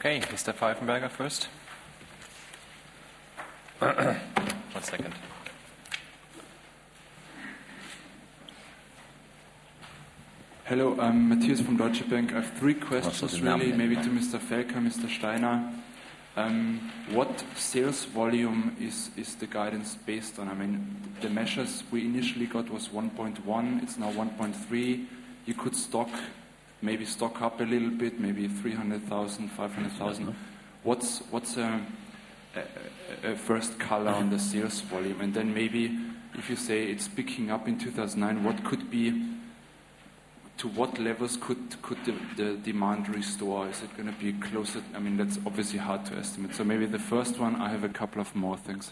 Okay, Mr. Pfeifenberger first. 1 second. Hello, I'm Matthias from Deutsche Bank. I have 3 questions really, maybe to Mr. Felker, Mr. Steiner. What sales volume is the guidance based on? I mean, the measures we initially got was 1.1, it's now 1.3. You could maybe stock up a little bit, maybe 300,000, 500,000. What's a first color on the sales volume? And then maybe if you say it's picking up in 2009, what could be, to what levels could the demand restore? Is it going to be closer? I mean, that's obviously hard to estimate. So maybe the first one, I have a couple of more things.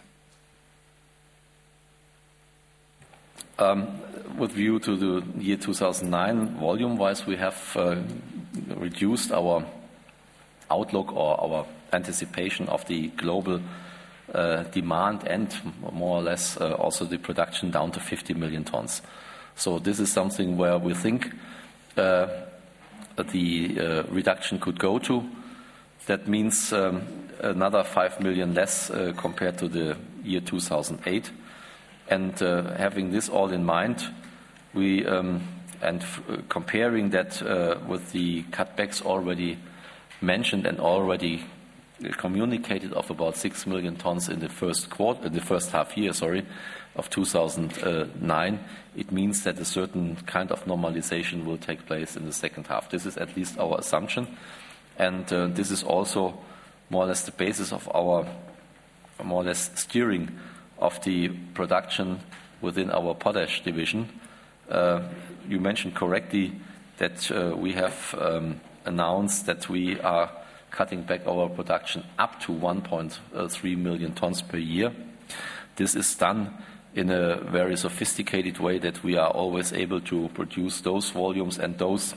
With view to the year 2009, volume-wise, we have reduced our outlook or our anticipation of the global demand and more or less also the production down to 50 million tons. So this is something where we think the reduction could go to. That means another 5 million less compared to the year 2008. And having this all in mind, we comparing that with the cutbacks already mentioned and already communicated of about 6 million tons in the first half year, of 2009, it means that a certain kind of normalization will take place in the second half. This is at least our assumption, and this is also more or less the basis of our more or less steering of the production within our potash division. You mentioned correctly that we have announced that we are cutting back our production up to 1.3 million tons per year. This is done in a very sophisticated way that we are always able to produce those volumes and those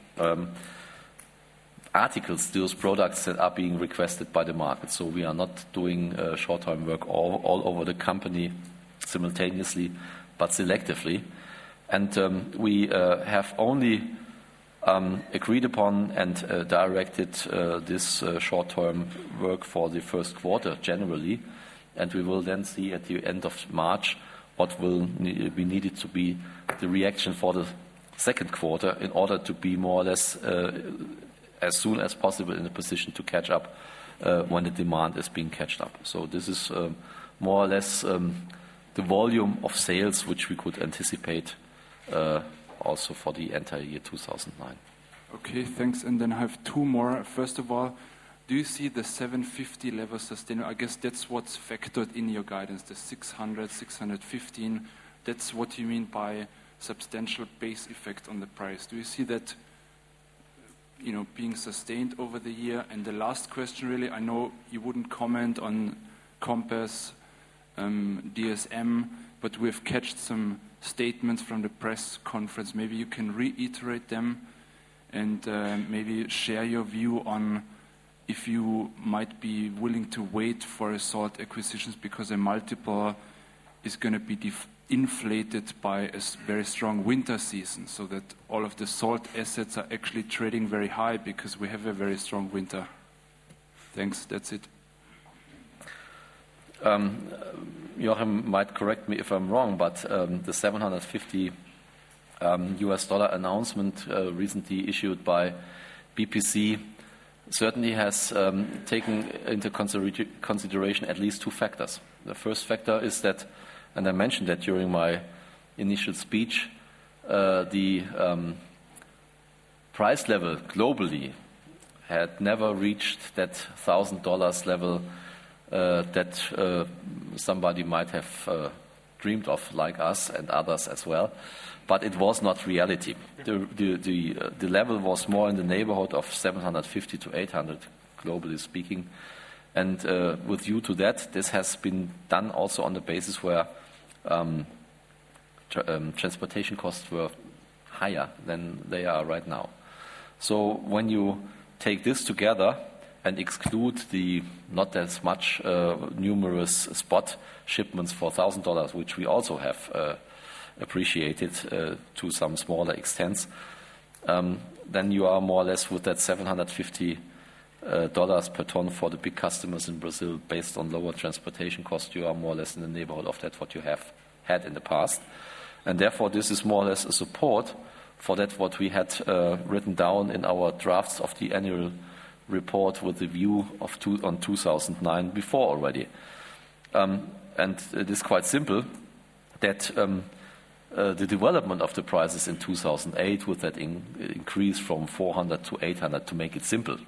articles, those products that are being requested by the market. So we are not doing short-term work all over the company simultaneously, but selectively. And we have only agreed upon and directed this short-term work for the first quarter generally, and we will then see at the end of March what will be needed to be the reaction for the second quarter in order to be more or less as soon as possible in a position to catch up when the demand is being catched up. So this is more or less the volume of sales which we could anticipate also for the entire year 2009. Okay, thanks. And then I have 2 more. First of all, do you see the 750 level sustainable? I guess that's what's factored in your guidance, the 600, 615. That's what you mean by substantial base effect on the price. Do you see that, being sustained over the year? And the last question, really, I know you wouldn't comment on Compass, DSM, but we've catched some statements from the press conference. Maybe you can reiterate them and maybe share your view on if you might be willing to wait for salt acquisitions because a multiple is going to be inflated by a very strong winter season, so that all of the salt assets are actually trading very high because we have a very strong winter. Thanks, that's it. Joachim might correct me if I'm wrong, but the $750 announcement recently issued by BPC certainly has taken into consideration at least 2 factors. The first factor is that, and I mentioned that during my initial speech, the price level globally had never reached that $1,000 level that somebody might have dreamed of, like us and others as well. But it was not reality. The level was more in the neighborhood of 750 to 800, globally speaking. And with view to that, this has been done also on the basis where transportation costs were higher than they are right now. So when you take this together and exclude the not as much numerous spot shipments for $1,000, which we also have appreciated to some smaller extents, then you are more or less with that $750 dollars per ton for the big customers in Brazil based on lower transportation costs. You are more or less in the neighborhood of that what you have had in the past. And therefore, this is more or less a support for that what we had written down in our drafts of the annual report with the view of on 2009 before already. And it is quite simple that the development of the prices in 2008 with that increase from 400 to 800, to make it simple,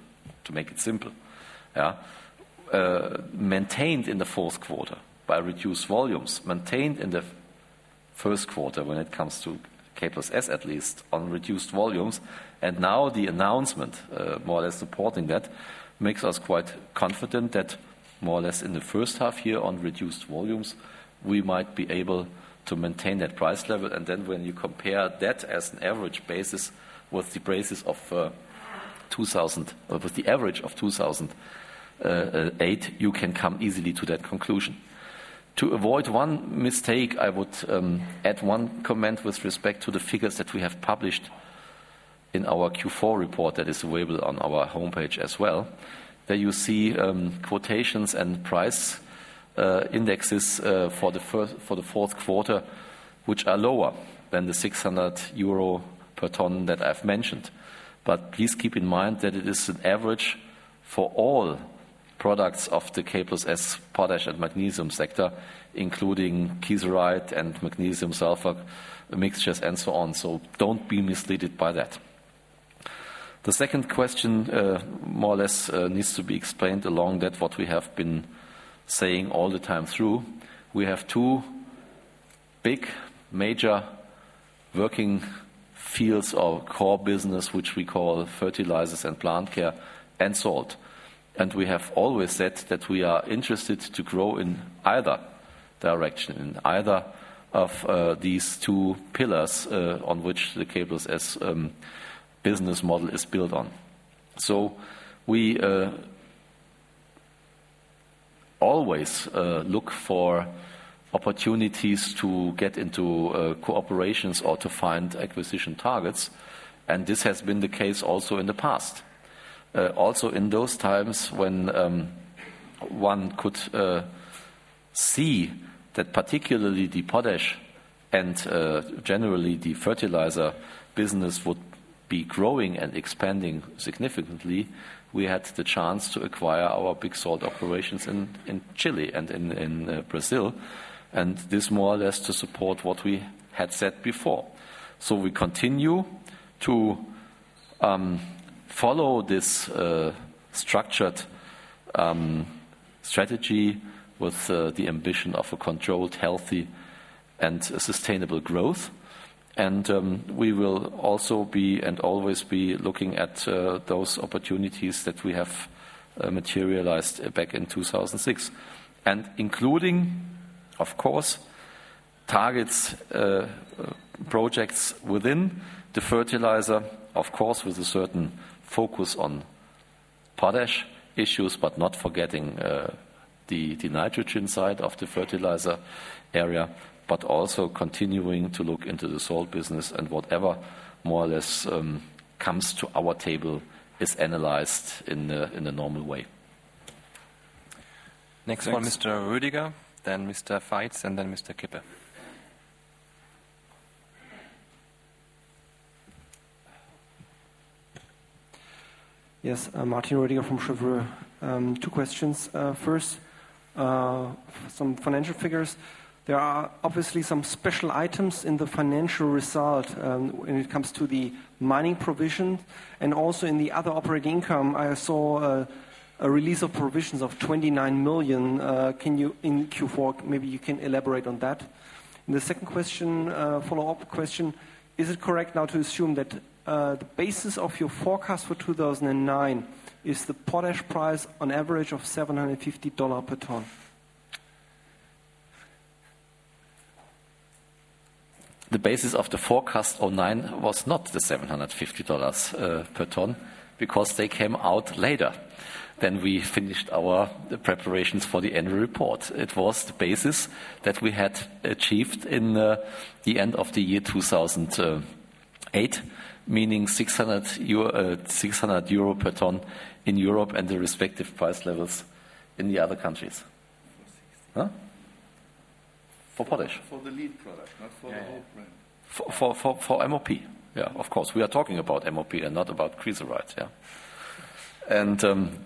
maintained in the fourth quarter by reduced volumes, maintained in the first quarter when it comes to K+S at least, on reduced volumes. And now the announcement, more or less supporting that, makes us quite confident that more or less in the first half year on reduced volumes, we might be able to maintain that price level. And then when you compare that as an average basis with the basis of with the average of 2008, you can come easily to that conclusion. To avoid one mistake, I would add one comment with respect to the figures that we have published in our Q4 report that is available on our homepage as well. There you see quotations and price indexes for the fourth quarter, which are lower than the 600 euro per ton that I've mentioned. But please keep in mind that it is an average for all products of the K+S potash and magnesium sector, including kieserite and magnesium sulfur mixtures and so on. So don't be misled by that. The second question more or less needs to be explained along that what we have been saying all the time through. We have two big, major working fields or core business, which we call fertilizers and plant care and salt. And we have always said that we are interested to grow in either direction, in either of these two pillars on which the K+S business model is built on. So we always look for opportunities to get into cooperations or to find acquisition targets, and this has been the case also in the past. Also in those times when one could see that particularly the potash and generally the fertilizer business would be growing and expanding significantly, we had the chance to acquire our big salt operations in Chile and in Brazil, and this more or less to support what we had said before. So we continue to follow this structured strategy with the ambition of a controlled, healthy and sustainable growth. And we will also be and always be looking at those opportunities that we have materialized back in 2006. And including, of course, targets, projects within the fertilizer, of course, with a certain focus on potash issues, but not forgetting the nitrogen side of the fertilizer area, but also continuing to look into the salt business, and whatever more or less comes to our table is analyzed in a normal way. Next one, Mr. Rüdiger, then Mr. Feitz, and then Mr. Kippe. Yes, Martin Rüdiger from Cheuvreux. Two questions. First, some financial figures. There are obviously some special items in the financial result when it comes to the mining provision, and also in the other operating income. I saw a release of provisions of 29 million. Can you, in Q4, maybe you can elaborate on that? And the second question, follow-up question, is it correct now to assume that the basis of your forecast for 2009 is the potash price on average of $750 per ton? The basis of the forecast 09 was not the $750 per ton, because they came out later than we finished our preparations for the annual report. It was the basis that we had achieved in the end of the year 2008, meaning 600 euro per ton in Europe and the respective price levels in the other countries. Huh? For potash. For the lead product, not for the whole brand. For MOP, yeah, of course. We are talking about MOP and not about Kieserite, yeah. And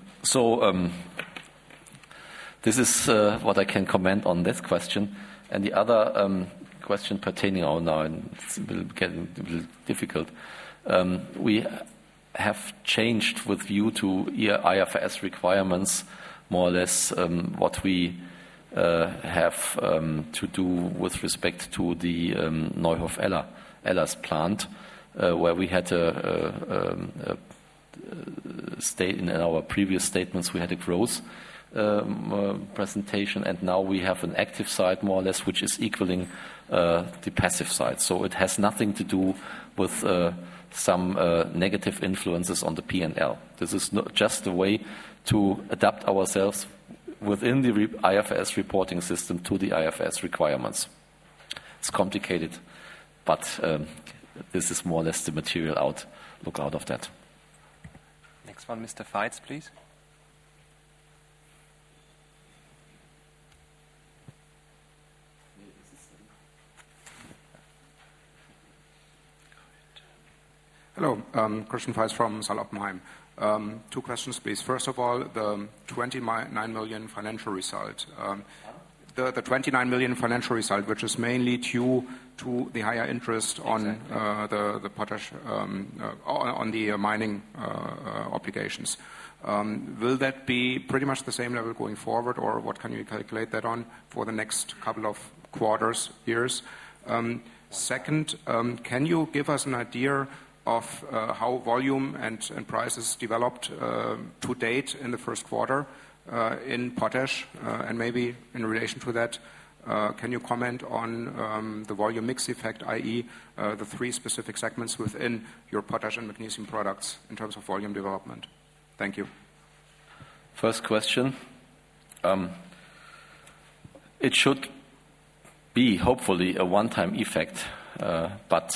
this is what I can comment on this question. And the other question pertaining now, and it's getting a little difficult. We have changed with view to IFRS requirements, more or less what we have to do with respect to the Neuhof-Ellers plant, where we had a state in our previous statements we had a growth presentation, and now we have an active side more or less, which is equaling the passive side. So it has nothing to do with some negative influences on the P&L. This is just a way to adapt ourselves within the IFRS reporting system to the IFRS requirements. It's complicated, but this is more or less the material outlook out of that. Next one, Mr. Feitz, please. Hello, Christian Feitz from Saal Oppenheim. 2 questions, please. First of all, the 29 million financial result. The 29 million financial result, which is mainly due to the higher interest on the potash, on the mining obligations. Will that be pretty much the same level going forward, or what can you calculate that on for the next couple of quarters, years? Second, can you give us an idea of how volume and prices developed to date in the first quarter in potash, and maybe in relation to that, can you comment on the volume mix effect, i.e. The 3 specific segments within your potash and magnesium products in terms of volume development? Thank you. First question. It should be hopefully a one-time effect, but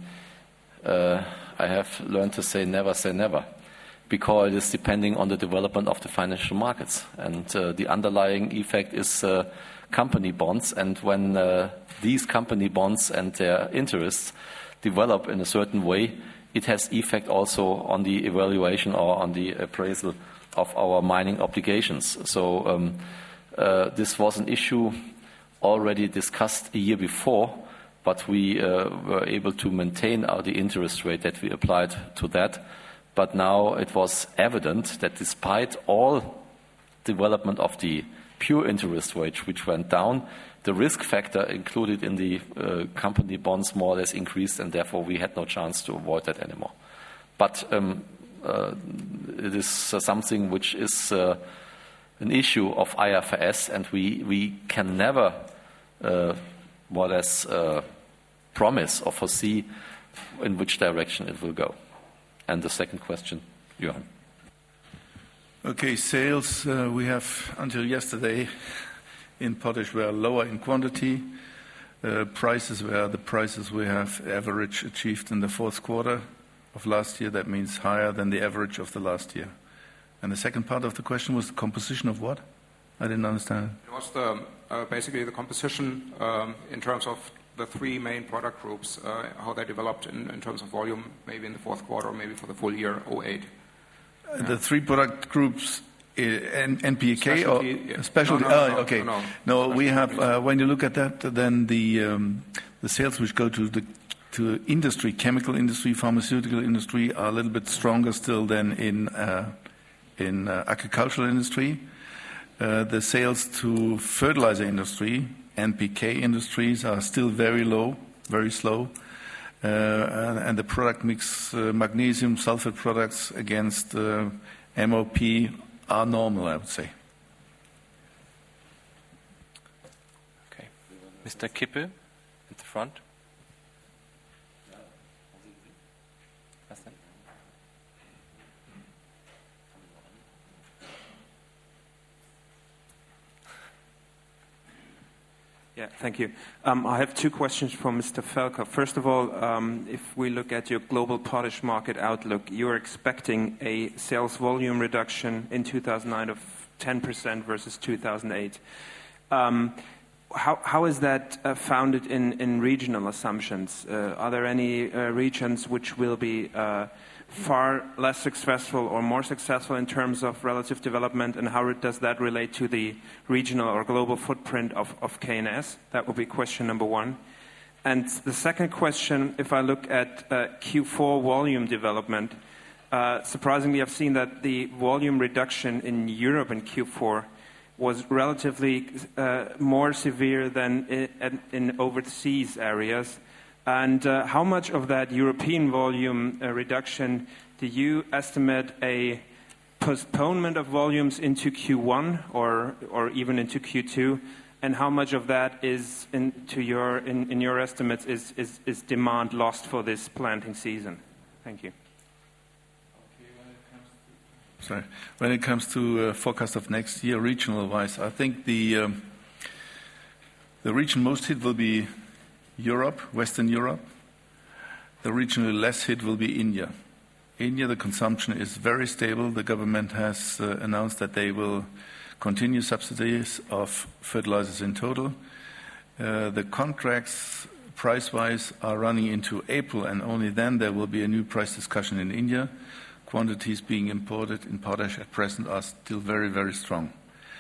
I have learned to say never, because it is depending on the development of the financial markets. And the underlying effect is company bonds. And when these company bonds and their interests develop in a certain way, it has effect also on the evaluation or on the appraisal of our mining obligations. So this was an issue already discussed a year before, but we were able to maintain the interest rate that we applied to that. But now it was evident that despite all development of the pure interest rate, which went down, the risk factor included in the company bonds more or less increased, and therefore we had no chance to avoid that anymore. But it is something which is an issue of IFRS, and we can never more or less promise or foresee in which direction it will go. And the second question, Johan. Okay, sales we have until yesterday in potash were lower in quantity. Prices were the prices we have average achieved in the fourth quarter of last year. That means higher than the average of the last year. And the second part of the question was the composition of what? I didn't understand. It was basically the composition in terms of the 3 main product groups, how they developed in terms of volume, maybe in the fourth quarter, or maybe for the full year 2008. The 3 product groups, NPK Specialty, or yeah. specialty? Okay. No, we have. When you look at that, then the sales which go to industry, chemical industry, pharmaceutical industry, are a little bit stronger still than in agricultural industry. The sales to fertilizer industry, NPK industries, are still very low, very slow. And the product mix, magnesium, sulfate products against MOP are normal, I would say. Okay. Mr. Kippel at the front. Yeah, thank you. I have two questions for Mr. Felker. First of all, if we look at your global potash market outlook, you're expecting a sales volume reduction in 2009 of 10% versus 2008. How is that founded in regional assumptions? Are there any regions which will be far less successful or more successful in terms of relative development, and how does that relate to the regional or global footprint of K&S? That would be question number one. And the second question, if I look at Q4 volume development, surprisingly I've seen that the volume reduction in Europe in Q4 was relatively more severe than in overseas areas. And how much of that European volume reduction do you estimate a postponement of volumes into Q1 or even into Q2? And how much of that is, in your estimates, is demand lost for this planting season? Thank you. Sorry. When it comes to forecast of next year, regional-wise, I think the region most hit will be Europe, Western Europe. The regionally less hit will be India. India, the consumption is very stable. The government has announced that they will continue subsidies of fertilizers in total. The contracts, price-wise, are running into April, and only then there will be a new price discussion in India. Quantities being imported in potash at present are still very, very strong.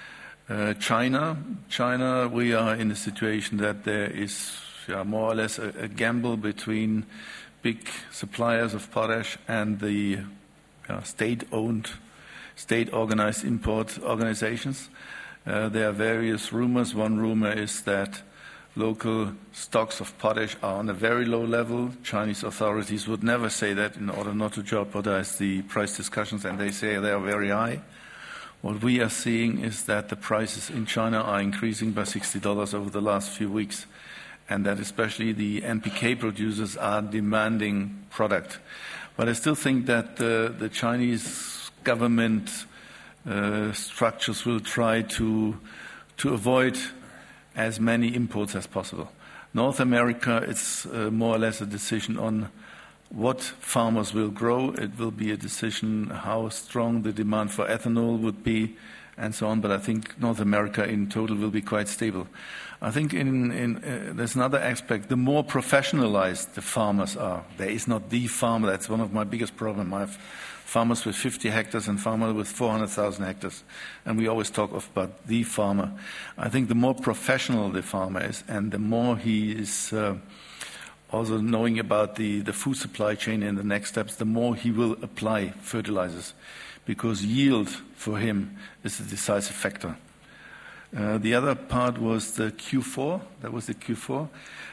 China, we are in a situation that there is more or less a gamble between big suppliers of potash and the state-owned, state-organized import organizations. There are various rumors. One rumor is that local stocks of potash are on a very low level. Chinese authorities would never say that in order not to jeopardize the price discussions, and they say they are very high. What we are seeing is that the prices in China are increasing by $60 over the last few weeks, and that especially the NPK producers are demanding product. But I still think that the Chinese government structures will try to avoid as many imports as possible. North America, it's more or less a decision on what farmers will grow. It will be a decision how strong the demand for ethanol would be and so on. But I think North America in total will be quite stable. I think there's another aspect. The more professionalized the farmers are, there is not the farmer. That's one of my biggest problems. I have farmers with 50 hectares and farmers with 400,000 hectares. And we always talk about the farmer. I think the more professional the farmer is and the more he is also knowing about the food supply chain and the next steps, the more he will apply fertilizers, because yield for him is a decisive factor. The other part was the Q4. That was the Q4.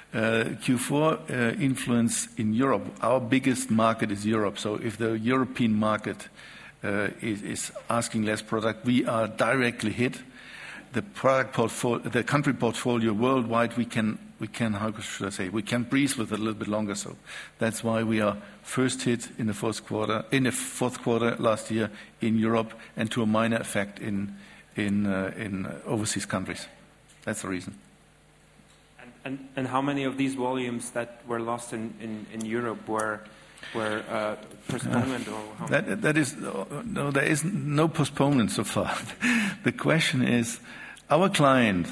Q4 influence in Europe. Our biggest market is Europe. So if the European market is asking less product, we are directly hit. The product portfolio, the country portfolio worldwide, we can how should I say, we can breathe with it a little bit longer. So that's why we are first hit in the fourth quarter last year in Europe, and to a minor effect in overseas countries. That's the reason. And how many of these volumes that were lost in Europe were postponement? Or how that is no, there is no postponement so far. The question is, our client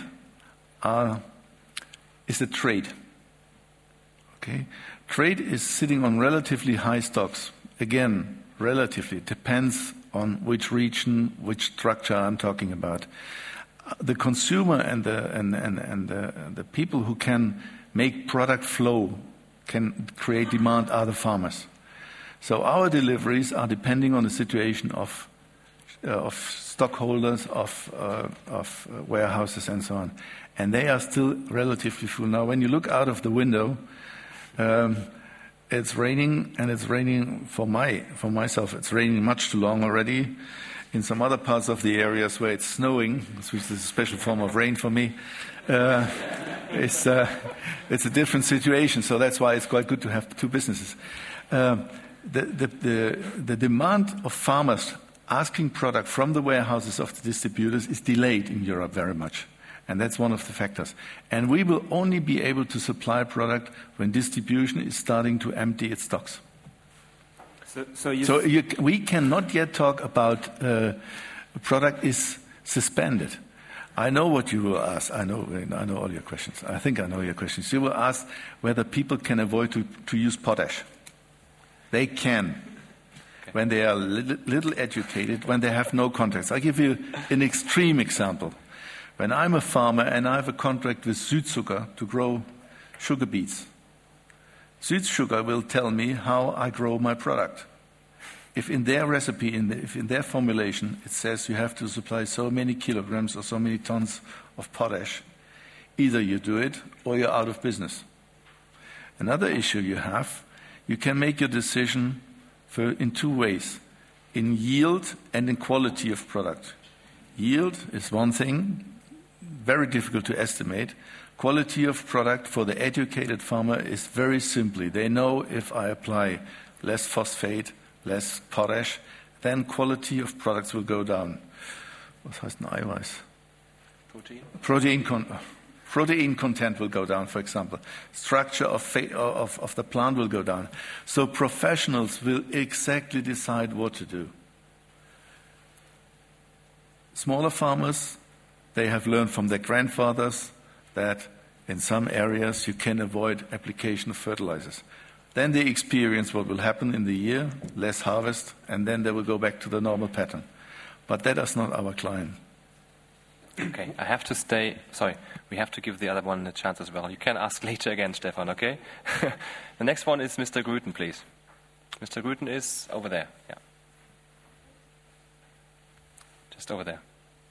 is a trade. Okay, trade is sitting on relatively high stocks. Again, relatively depends on which region, which structure I'm talking about. The consumer and the people who can make product flow, can create demand, are the farmers. So our deliveries are depending on the situation of stockholders, of warehouses and so on, and they are still relatively full. Now, when you look out of the window, it's raining, and it's raining for myself. It's raining much too long already. In some other parts of the areas where it's snowing, which is a special form of rain for me, it's a different situation. So that's why it's quite good to have two businesses. The demand of farmers asking product from the warehouses of the distributors is delayed in Europe very much. And that's one of the factors. And we will only be able to supply product when distribution is starting to empty its stocks. We cannot yet talk about a product is suspended. I know what you will ask. I know all your questions. I think I know your questions. You will ask whether people can avoid to use potash. They can, when they are little educated, when they have no contacts. I'll give you an extreme example. When I'm a farmer and I have a contract with Südzucker to grow sugar beets, Südzucker will tell me how I grow my product. If in their recipe, if in their formulation, it says you have to supply so many kilograms or so many tons of potash, either you do it or you're out of business. Another issue you have, you can make your decision in two ways, in yield and in quality of product. Yield is one thing, very difficult to estimate. Quality of product for the educated farmer is very simply. They know if I apply less phosphate, less potash, then quality of products will go down. Was heißt ein Eiweiß? Protein content will go down, for example. Structure of the plant will go down. So professionals will exactly decide what to do. Smaller farmers, they have learned from their grandfathers that in some areas you can avoid application of fertilizers. Then they experience what will happen in the year, less harvest, and then they will go back to the normal pattern. But that is not our client. Okay, I have to stay. Sorry, we have to give the other one a chance as well. You can ask later again, Stefan, okay? The next one is Mr. Grüten, please. Mr. Grüten is over there. Yeah. Just over there.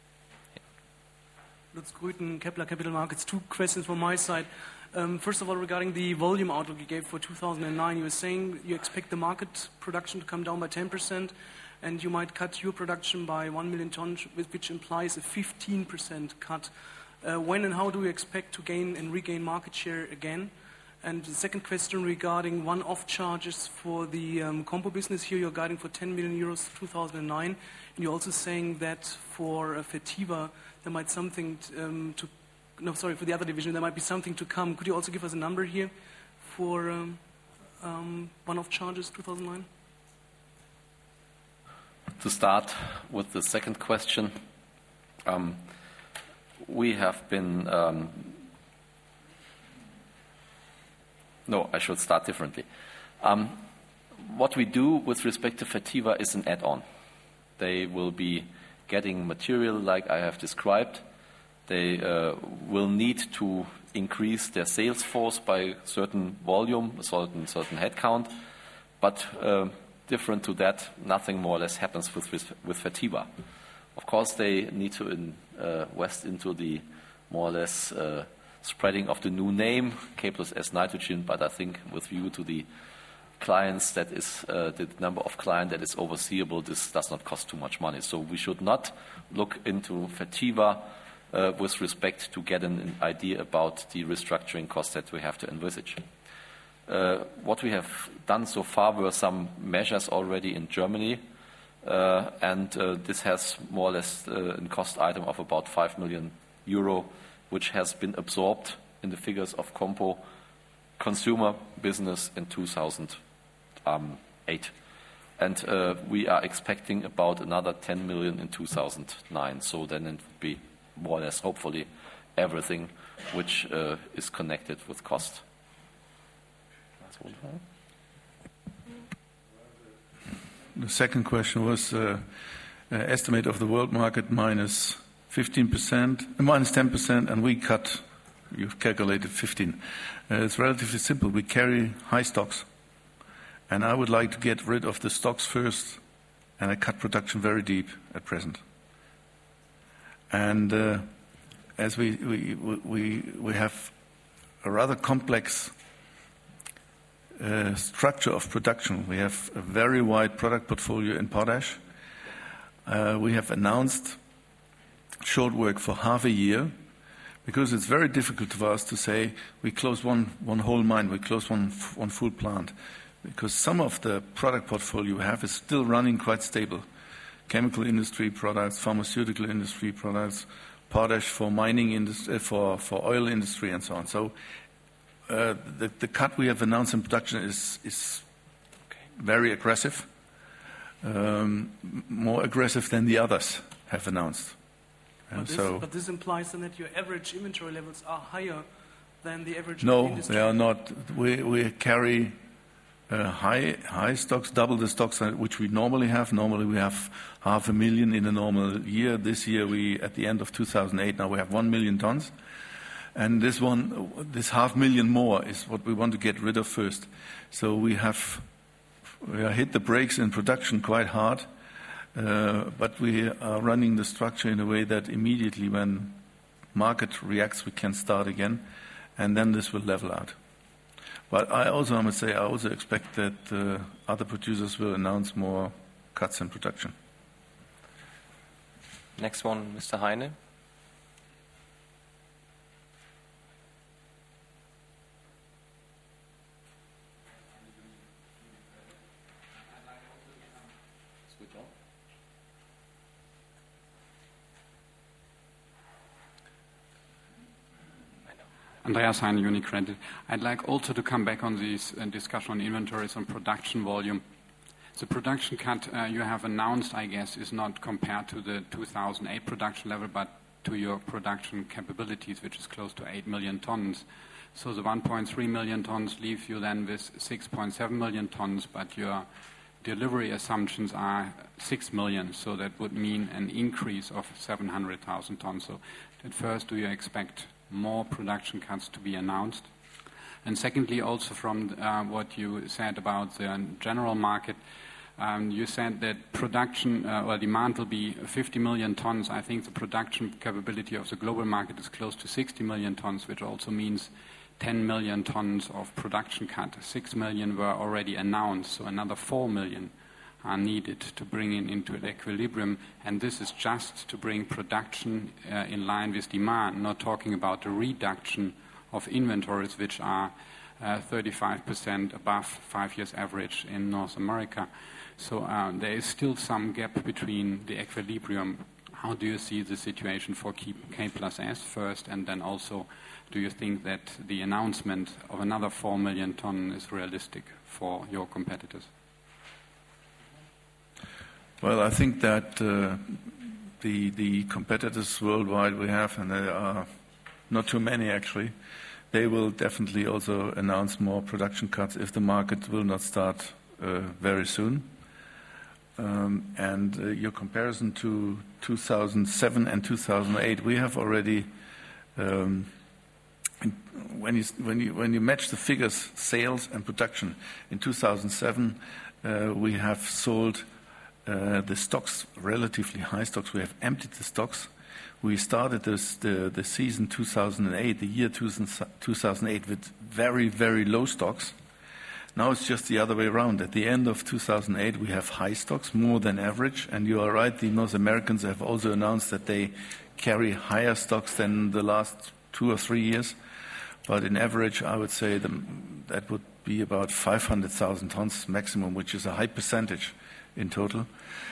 Lutz Grüten, Kepler Capital Markets. Two questions from my side. First of all, regarding the volume outlook you gave for 2009, you were saying you expect the market production to come down by 10%, and you might cut your production by 1 million tons, which implies a 15% cut. When and how do you expect to gain and regain market share again? And the second question regarding one-off charges for the compo business. Here you're guiding for 10 million euros 2009, and you're also saying that for Fertiva there might something for the other division there might be something to come. Could you also give us a number here for one-off charges 2009? To start with the second question, we have been. No, I should start differently. What we do with respect to Fertiva is an add-on. They will be getting material like I have described. They will need to increase their sales force by a certain volume, a certain headcount, but different to that, nothing more or less happens with Fertiva. Of course, they need to invest into the more or less spreading of the new name, K+S Nitrogen, but I think with view to the clients, that is the number of clients that is overseeable, this does not cost too much money. So we should not look into Fertiva with respect to get an idea about the restructuring costs that we have to envisage. What we have done so far were some measures already in Germany, and this has more or less a cost item of about 5 million euro, which has been absorbed in the figures of Compo consumer business in 2008. And we are expecting about another 10 million in 2009. So then it would be more or less, hopefully, everything which is connected with cost. The second question was estimate of the world market minus 15%, minus 10%, and we cut, you've calculated 15. It's relatively simple. We carry high stocks, and I would like to get rid of the stocks first, and I cut production very deep at present. And as we have a rather complex structure of production. We have a very wide product portfolio in potash. We have announced short work for half a year because it's very difficult for us to say we close one whole mine, we close one full plant, because some of the product portfolio we have is still running quite stable. Chemical industry products, pharmaceutical industry products, potash for mining industry, for oil industry and so on. So the cut we have announced in production is very aggressive, more aggressive than the others have announced. But this implies then that your average inventory levels are higher than the average No, industry. they are not. We carry high stocks, double the stocks which we normally have. Normally we have 500,000 in a normal year. This year at the end of 2008, now we have 1 million tons. And this 500,000 more is what we want to get rid of first. So we have hit the brakes in production quite hard, but we are running the structure in a way that immediately when market reacts, we can start again, and then this will level out. But I must say, I also expect that other producers will announce more cuts in production. Next one, Mr. Heine. Andreas Heine, UniCredit. I'd like also to come back on this discussion on inventories and production volume. The production cut you have announced, I guess, is not compared to the 2008 production level, but to your production capabilities, which is close to 8 million tons. So the 1.3 million tons leave you then with 6.7 million tons, but your delivery assumptions are 6 million, so that would mean an increase of 700,000 tons. So at first, do you expect more production cuts to be announced? And secondly, also from what you said about the general market, you said that production or demand will be 50 million tons. I think the production capability of the global market is close to 60 million tons, which also means 10 million tons of production cut. 6 million were already announced, so another 4 million are needed to bring it into an equilibrium, and this is just to bring production in line with demand, not talking about the reduction of inventories, which are 35% above 5 years average in North America. So there is still some gap between the equilibrium. How do you see the situation for K+S first, and then also do you think that the announcement of another 4 million ton is realistic for your competitors? Well, I think that the competitors worldwide we have, and there are not too many actually, they will definitely also announce more production cuts if the market will not start very soon. And your comparison to 2007 and 2008, we have already, when you match the figures, sales and production, in 2007 we have sold the stocks, relatively high stocks. We have emptied the stocks. We started the season 2008, the year 2008, with very, very low stocks. Now it's just the other way around. At the end of 2008, we have high stocks, more than average. And you are right, the North Americans have also announced that they carry higher stocks than the last 2 or 3 years. But in average, I would say that would be about 500,000 tons maximum, which is a high percentage in total.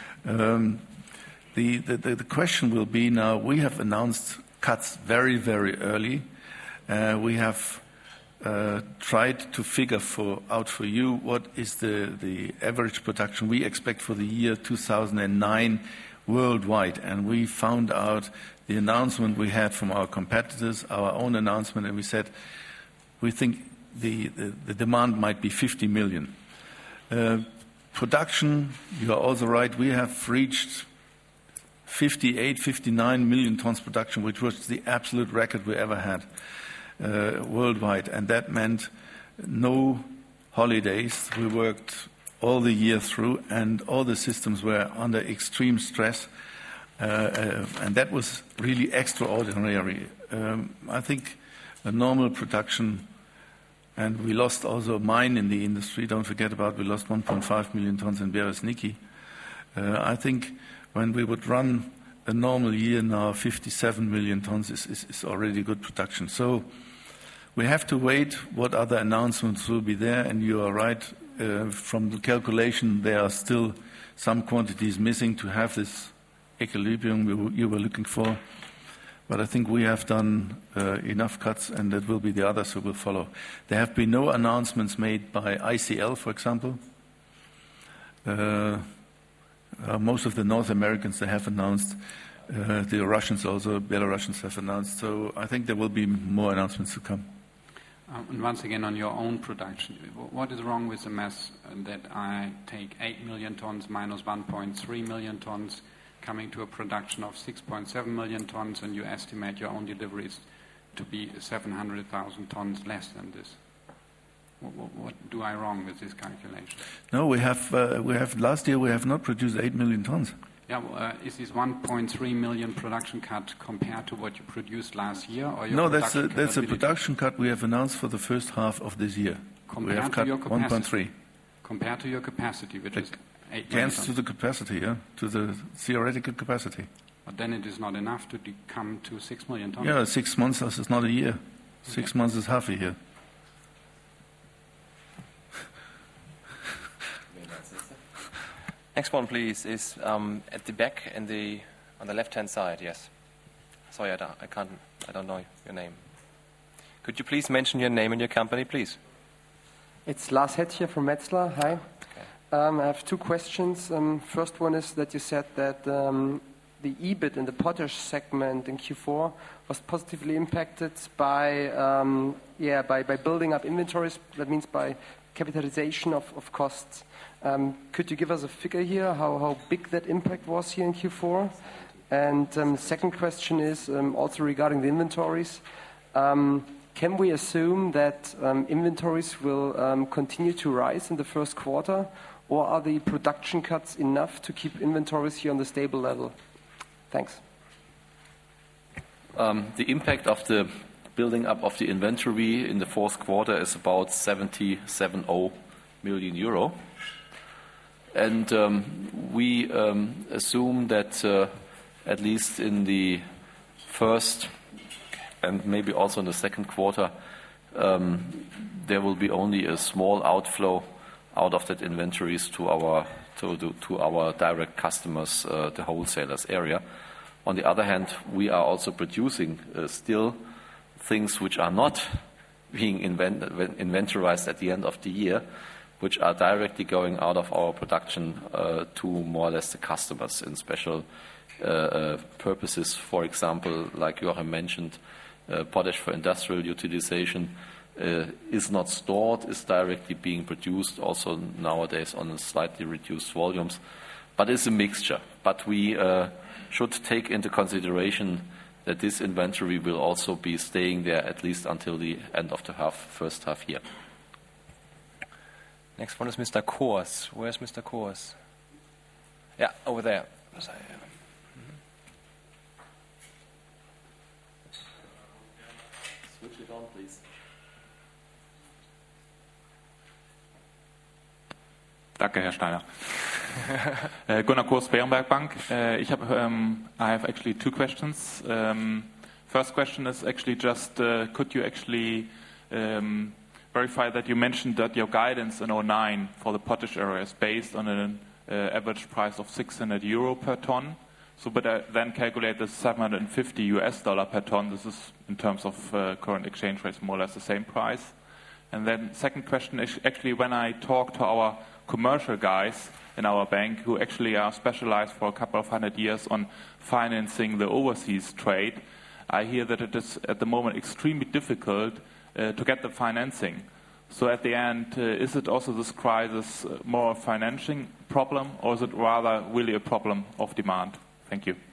The question will be now, we have announced cuts very, very early. We have tried to figure out for you what is the average production we expect for the year 2009 worldwide. And we found out the announcement we had from our competitors, our own announcement, and we said we think the demand might be 50 million. Production, you are also right, we have reached 58, 59 million tons production, which was the absolute record we ever had worldwide. And that meant no holidays. We worked all the year through, and all the systems were under extreme stress. And that was really extraordinary. I think a normal production, and we lost also mine in the industry. Don't forget about we lost 1.5 million tons in Beresniki. I think when we would run a normal year now, 57 million tons is already good production. So we have to wait what other announcements will be there. And you are right, from the calculation, there are still some quantities missing to have this equilibrium you were looking for. But I think we have done enough cuts, and that will be the others who will follow. There have been no announcements made by ICL, for example. Most of the North Americans, they have announced. The Russians also, Belarusians have announced. So I think there will be more announcements to come. And once again, on your own production, what is wrong with the math that I take 8 million tons minus 1.3 million tons, coming to a production of 6.7 million tons, and you estimate your own deliveries to be 700,000 tons less than this? What do I wrong with this calculation? No, we have last year we have not produced 8 million tons. Yeah, is this 1.3 million production cut compared to what you produced last year? Or your no, that's a production cut we have announced for the first half of this year. Compared we have cut 1.3. Compared to your capacity, which is 8 million against tons. to the capacity, yeah, to the theoretical capacity. But then it is not enough to come to 6 million tons. Yeah, 6 months is not a year. 6 months is half a year. Next one, please, is at the back on the left-hand side. Yes. Sorry, I don't know your name. Could you please mention your name and your company, please? It's Lars Hetje from Metzler. Hi. Okay. I have two questions. First one is that you said that the EBIT in the potash segment in Q4 was positively impacted by building up inventories. That means by capitalization of costs. Could you give us a figure here, how big that impact was here in Q4? And second question is also regarding the inventories. Can we assume that inventories will continue to rise in the first quarter, or are the production cuts enough to keep inventories here on the stable level? Thanks. The impact of the building up of the inventory in the fourth quarter is about 70 million euro. And we assume that at least in the first and maybe also in the second quarter, there will be only a small outflow out of that inventories to our direct customers, the wholesalers area. On the other hand, we are also producing still things which are not being inventorized at the end of the year, which are directly going out of our production to more or less the customers in special purposes. For example, like Joachim mentioned, potash for industrial utilization is not stored, is directly being produced, also nowadays on slightly reduced volumes. But it's a mixture. But we should take into consideration that this inventory will also be staying there at least until the end of the first half year. Next one is Mr. Kors. Where's Mr. Kors? Yeah, over there. Switch it on, please. Danke, Herr Steiner. Gunnar Kors, Berenberg Bank. I have actually two questions. First question is actually just, could you actually verify that you mentioned that your guidance in 2009 for the potash area is based on an average price of 600 euro per ton? So, but I then calculate the $750 per ton. This is in terms of current exchange rates, more or less the same price. And then second question is actually when I talk to our commercial guys in our bank who actually are specialized for a couple of 100 years on financing the overseas trade, I hear that it is at the moment extremely difficult to get the financing. So at the end, is it also this crisis more a financing problem, or is it rather really a problem of demand? Thank you.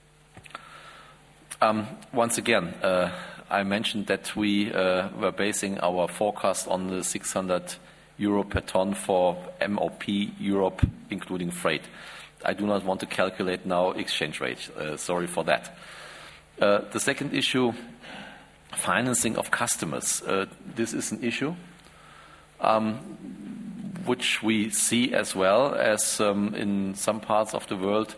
Once again, I mentioned that we were basing our forecast on the 600 euro per ton for MOP Europe, including freight. I do not want to calculate now exchange rate. Sorry for that. The second issue, financing of customers. This is an issue which we see as well as in some parts of the world.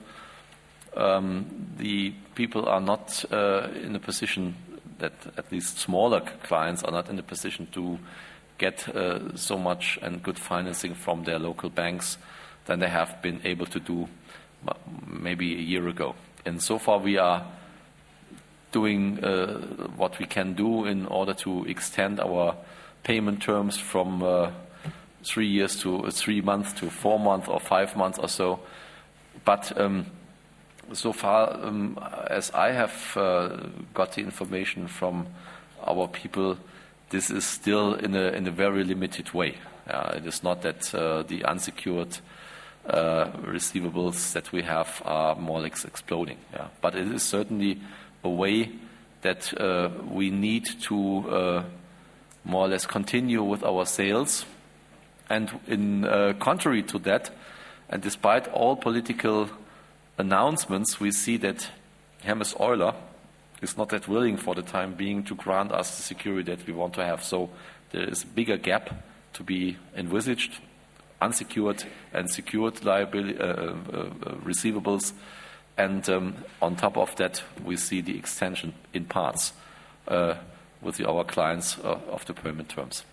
The people are not in a position that at least smaller clients are not in a position to get so much and good financing from their local banks than they have been able to do maybe a year ago. And so far we are doing what we can do in order to extend our payment terms from 3 years to 3 months to 4 months or 5 months or so. But so far, as I have got the information from our people, this is still in a very limited way. It is not that the unsecured receivables that we have are more or less exploding. Yeah. But it is certainly a way that we need to more or less continue with our sales. And in contrary to that, and despite all political announcements, we see that Hermes Euler is not that willing for the time being to grant us the security that we want to have. So there is a bigger gap to be envisaged, unsecured and secured receivables. And on top of that, we see the extension in parts with our clients of the payment terms.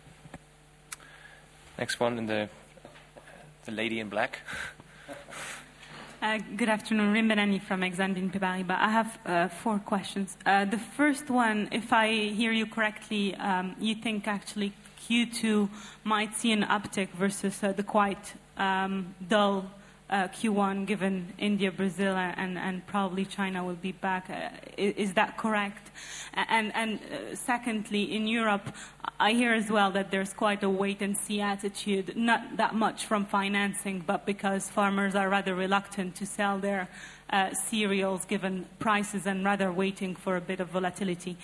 Next one, in the lady in black. Good afternoon, Rimberani from Exane BNP Paribas. I have 4 questions. The first one, if I hear you correctly, you think actually Q2 might see an uptick versus the quite dull Q1, given India, Brazil, and probably China will be back. Is that correct? And secondly, in Europe, I hear as well that there's quite a wait-and-see attitude, not that much from financing, but because farmers are rather reluctant to sell their cereals given prices and rather waiting for a bit of volatility.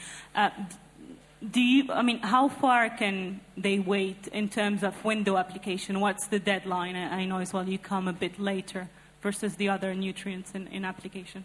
How far can they wait in terms of window application? What's the deadline? I know as well you come a bit later versus the other nutrients in application.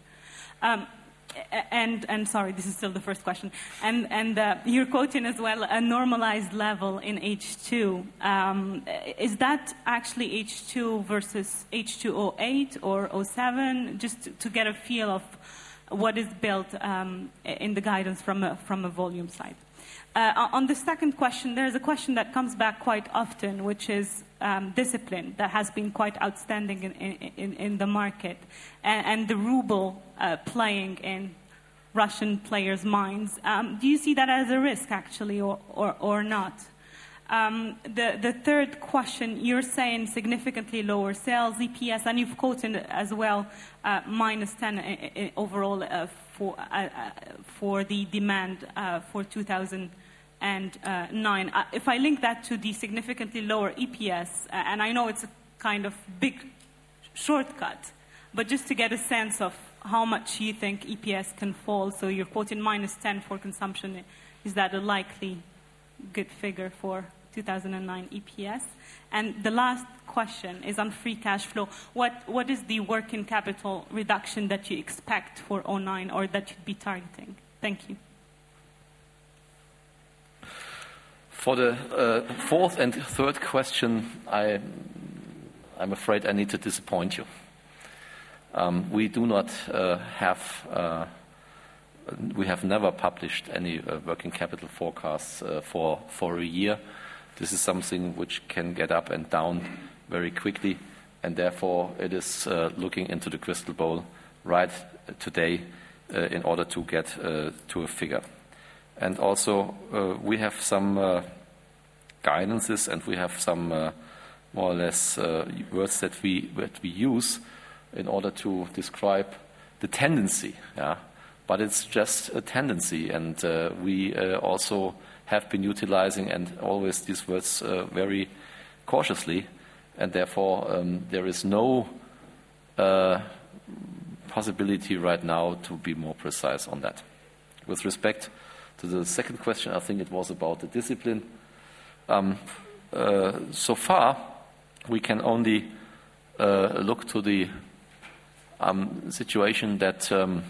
And sorry, this is still the first question. And you're quoting as well a normalized level in H2. Is that actually H2 versus H2 08 or 07? Just to get a feel of what is built in the guidance from a volume side. On the second question, there's a question that comes back quite often, which is discipline that has been quite outstanding in the market, and the ruble playing in Russian players' minds. Do you see that as a risk, actually, or not? The third question, you're saying significantly lower sales, EPS, and you've quoted as well -10 overall for the demand for 2009. If I link that to the significantly lower EPS, and I know it's a kind of big shortcut, but just to get a sense of how much you think EPS can fall, so you're quoting -10 for consumption, is that a likely good figure for 2009 EPS? And the last question is on free cash flow. What is the working capital reduction that you expect for 2009 or that you'd be targeting? Thank you. For the fourth and third question, I'm afraid I need to disappoint you. We do not we have never published any working capital forecasts for a year. This is something which can get up and down very quickly, and therefore it is looking into the crystal ball right today in order to get to a figure. And also we have some guidances, and we have some more or less words that we use in order to describe the tendency. Yeah? But it's just a tendency, and we also have been utilizing and always these words very cautiously, and therefore there is no possibility right now to be more precise on that. With respect to the second question, I think it was about the discipline. So far, we can only look to the situation that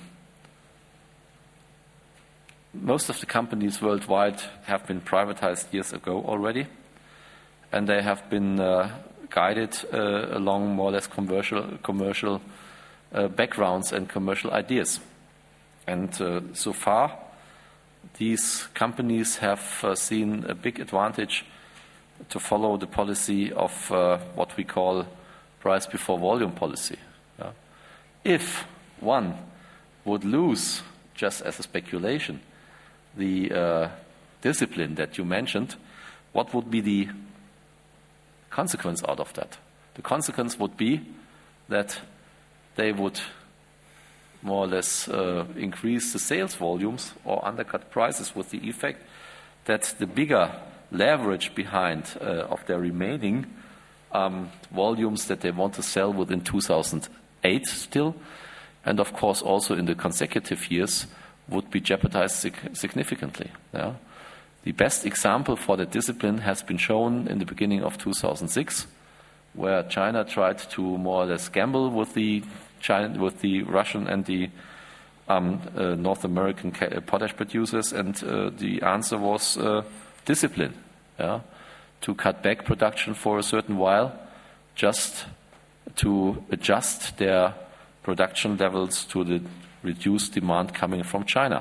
most of the companies worldwide have been privatized years ago already, and they have been guided along more or less commercial backgrounds and commercial ideas. And so far, these companies have seen a big advantage to follow the policy of what we call price before volume policy. If one would lose just as a speculation, the discipline that you mentioned, what would be the consequence out of that? The consequence would be that they would more or less increase the sales volumes or undercut prices, with the effect that the bigger leverage behind of their remaining volumes that they want to sell within 2008 still, and of course also in the consecutive years, would be jeopardized significantly. Yeah? The best example for the discipline has been shown in the beginning of 2006, where China tried to more or less gamble with the Russian and the North American potash producers, and the answer was discipline, yeah? To cut back production for a certain while, just to adjust their production levels to the reduced demand coming from China.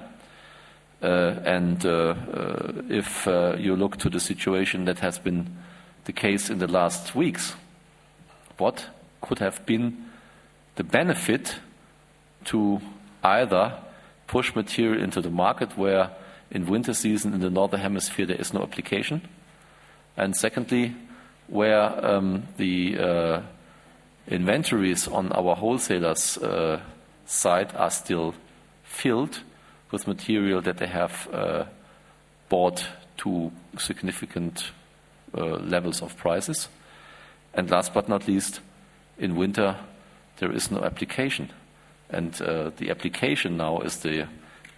If you look to the situation that has been the case in the last weeks, what could have been the benefit to either push material into the market where in winter season in the northern hemisphere there is no application, and secondly, where the inventories on our wholesalers' side are still filled with material that they have bought to significant levels of prices. And last but not least, in winter there is no application. And the application now is the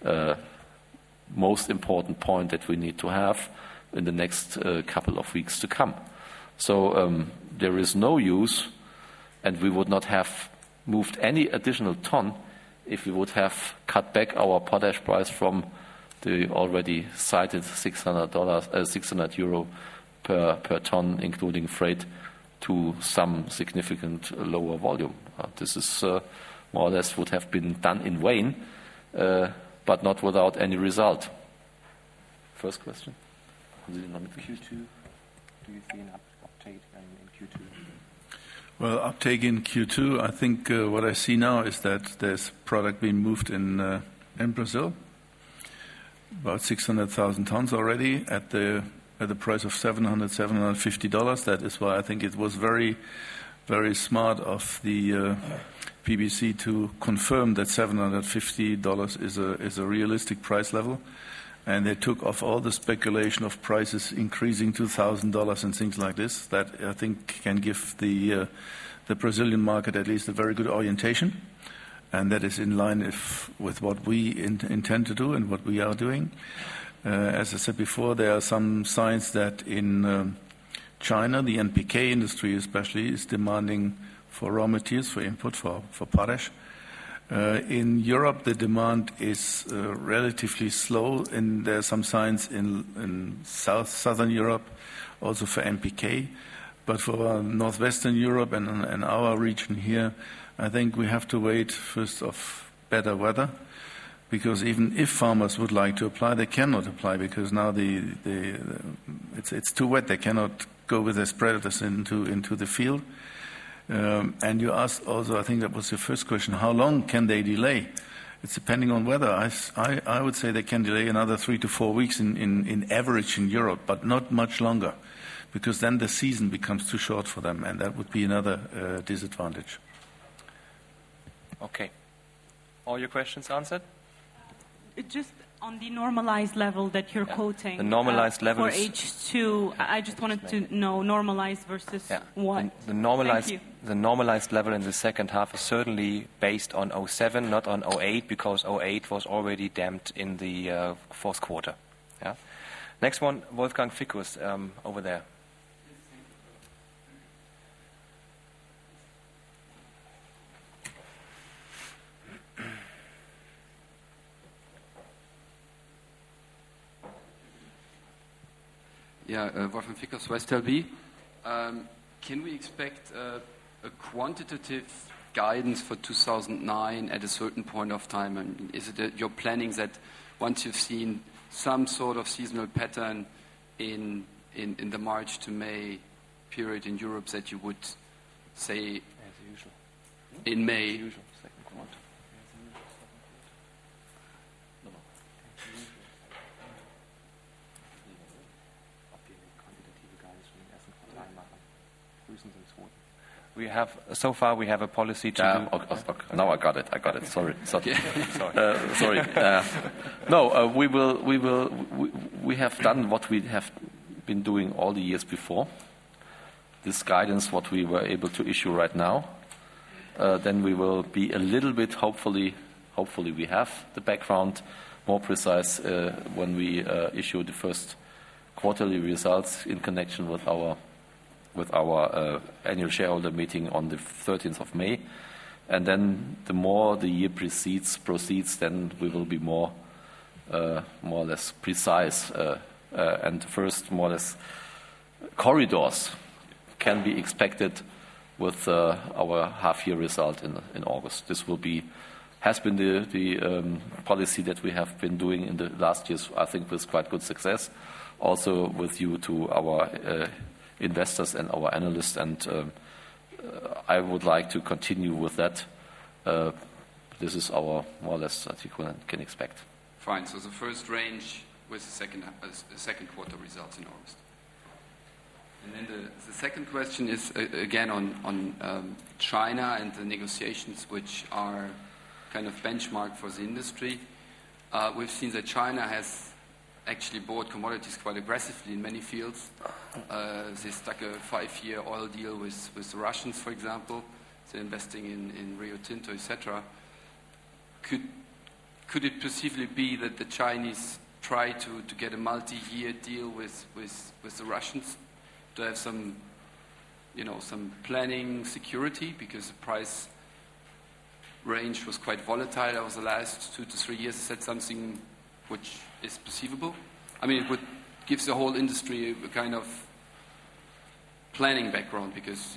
most important point that we need to have in the next couple of weeks to come. So there is no use, and we would not have moved any additional ton if we would have cut back our potash price from the already cited €600 per ton, including freight, to some significant lower volume. This is more or less would have been done in vain, but not without any result. First question? Q2, do you see an uptake in Q2? Well, uptake in Q2, I think what I see now is that there's product being moved in Brazil, about 600,000 tons already at the price of $750. That is why I think it was very, very smart of the PBC to confirm that $750 is a realistic price level. And they took off all the speculation of prices increasing to $1,000 and things like this. That I think can give the Brazilian market at least a very good orientation, and that is in line with what we intend to do and what we are doing. As I said before, there are some signs that in China, the NPK industry especially is demanding for raw materials, for input, for potash. In Europe, the demand is relatively slow, and there are some signs in southern Europe also for NPK. But for northwestern Europe and our region here, I think we have to wait first of better weather, because even if farmers would like to apply, they cannot apply because now it's too wet. They cannot go with their spreaders into the field. And you asked also, I think that was your first question, how long can they delay? It's depending on weather. I would say they can delay another 3 to 4 weeks in average in Europe, but not much longer, because then the season becomes too short for them, and that would be another disadvantage. Okay. All your questions answered? Just on the normalized level that you're quoting, the normalized level for H2, I just wanted to know normalized versus what? The normalized level in the second half is certainly based on 07, not on 08, because 08 was already damped in the fourth quarter. Yeah. Next one, Wolfgang Fickus, over there. Wolfgang Fickus, WestLB. Can we expect a quantitative guidance for 2009 at a certain point of time? I mean, is it your planning that once you've seen some sort of seasonal pattern in the March to May period in Europe that you would say as usual in May? We have so far we have a policy to. Okay. Now I got it. Sorry. Sorry. No, we have done what we have been doing all the years before. This guidance, what we were able to issue right now, then we will be a little bit. Hopefully we have the background more precise when we issue the first quarterly results in connection with our annual shareholder meeting on the 13th of May. And then the more the year proceeds, then we will be more or less precise. And first, more or less, corridors can be expected with our half-year result in August. This has been the policy that we have been doing in the last years, I think, with quite good success. Also with you to our investors and our analysts, and I would like to continue with that. This is our more or less that you can expect. Fine. So the first range was the second quarter results in August. And then the second question is again on China and the negotiations, which are kind of benchmark for the industry. We've seen that China has actually bought commodities quite aggressively in many fields. They stuck a 5-year oil deal with the Russians, for example. They're investing in Rio Tinto, etc. Could it possibly be that the Chinese try to get a multi-year deal with the Russians to have some planning security, because the price range was quite volatile over the last 2 to 3 years? Is that something which is perceivable? I mean, it would give the whole industry a kind of planning background, because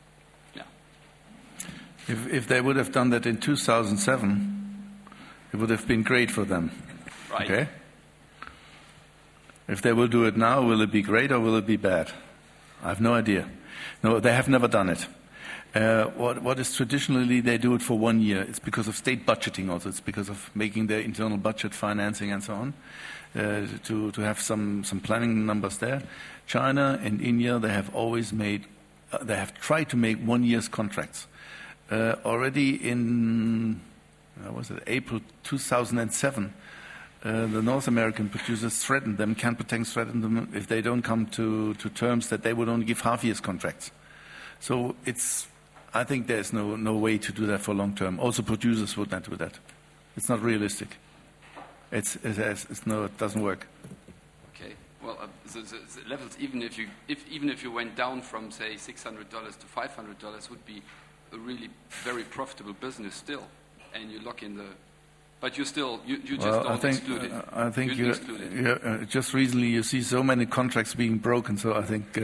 If they would have done that in 2007, it would have been great for them. Right. Okay? If they will do it now, will it be great or will it be bad? I have no idea. No, they have never done it. What is traditionally they do it for 1 year. It's because of state budgeting also. It's because of making their internal budget financing and so on, to have some planning numbers there. China and India, they have tried to make 1 year's contracts. Already in April 2007, the North American producers threatened them, Canpotex threatened them, if they don't come to terms, that they would only give half year's contracts. So I think there's no way to do that for long term. Also, producers would not do that. It's not realistic. It doesn't work. Okay. Well, the levels, even if you went down from say $600 to $500, would be a really very profitable business still, and you lock in the. But you just don't exclude it. I think just recently you see so many contracts being broken. So I think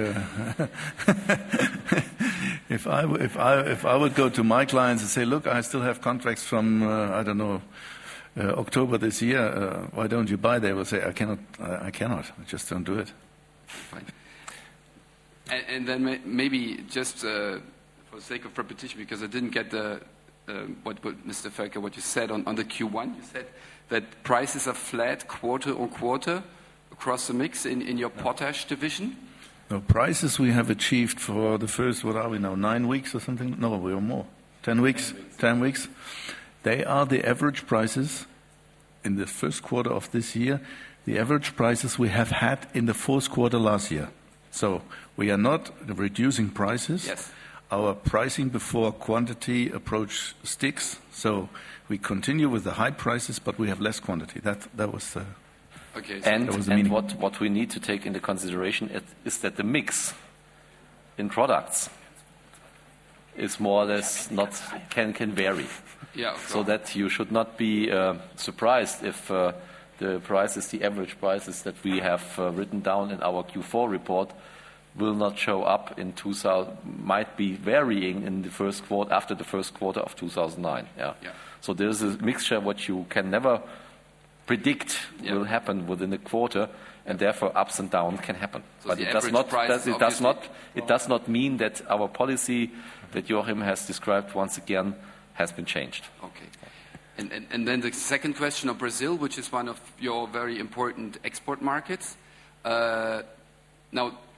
if I would go to my clients and say, look, I still have contracts from October this year. Why don't you buy? They will say, I cannot. I just don't do it. Fine. And then maybe just for the sake of repetition, because I didn't get what Mr. Felker, what you said on the Q1. You said that prices are flat quarter on quarter across the mix in your potash division. No, prices we have achieved for the first, 9 weeks or something? No, we are more. 10 weeks. 10 weeks. They are the average prices in the first quarter of this year, the average prices we have had in the fourth quarter last year. So we are not reducing prices. Yes. Our pricing before quantity approach sticks, so we continue with the high prices, but we have less quantity. That was the okay. And meaning. What we need to take into consideration is that the mix in products is more or less can vary. Yeah. So that you should not be surprised if the average prices that we have written down in our Q4 report will not show up in might be varying in the first quarter, after the first quarter of 2009. Yeah. So there's a mixture what you can never predict will happen within a quarter, and therefore ups and downs can happen. So but it does not mean that our policy that Joachim has described once again has been changed. Okay. And then the second question of Brazil, which is one of your very important export markets. Now,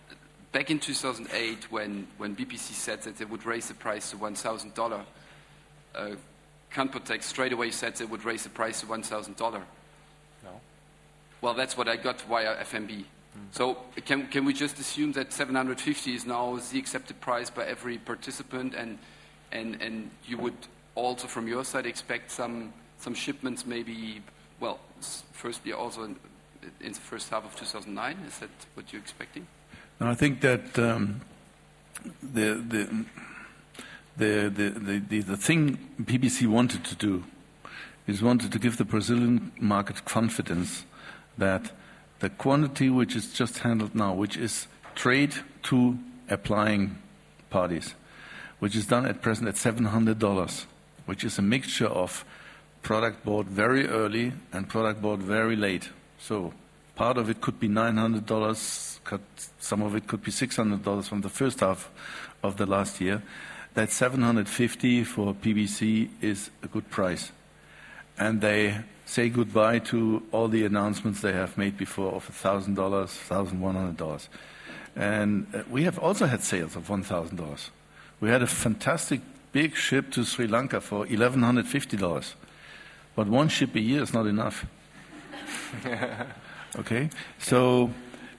back in 2008, when BPC said that they would raise the price to $1,000, Canpotex straight away said they would raise the price to $1,000. No. Well, that's what I got via FMB. So can we just assume that 750 is now the accepted price by every participant, and you would also from your side expect some shipments maybe, well, firstly also in the first half of 2009? Is that what you're expecting? No, I think that the thing BBC wanted to do is wanted to give the Brazilian market confidence that the quantity which is just handled now, which is trade to applying parties, which is done at present at $700, which is a mixture of product bought very early and product bought very late. So part of it could be $900, some of it could be $600 from the first half of the last year. That $750 for PBC is a good price. And they say goodbye to all the announcements they have made before of $1,000, $1,100. And we have also had sales of $1,000. We had a fantastic big ship to Sri Lanka for $1,150. But one ship a year is not enough. Okay? So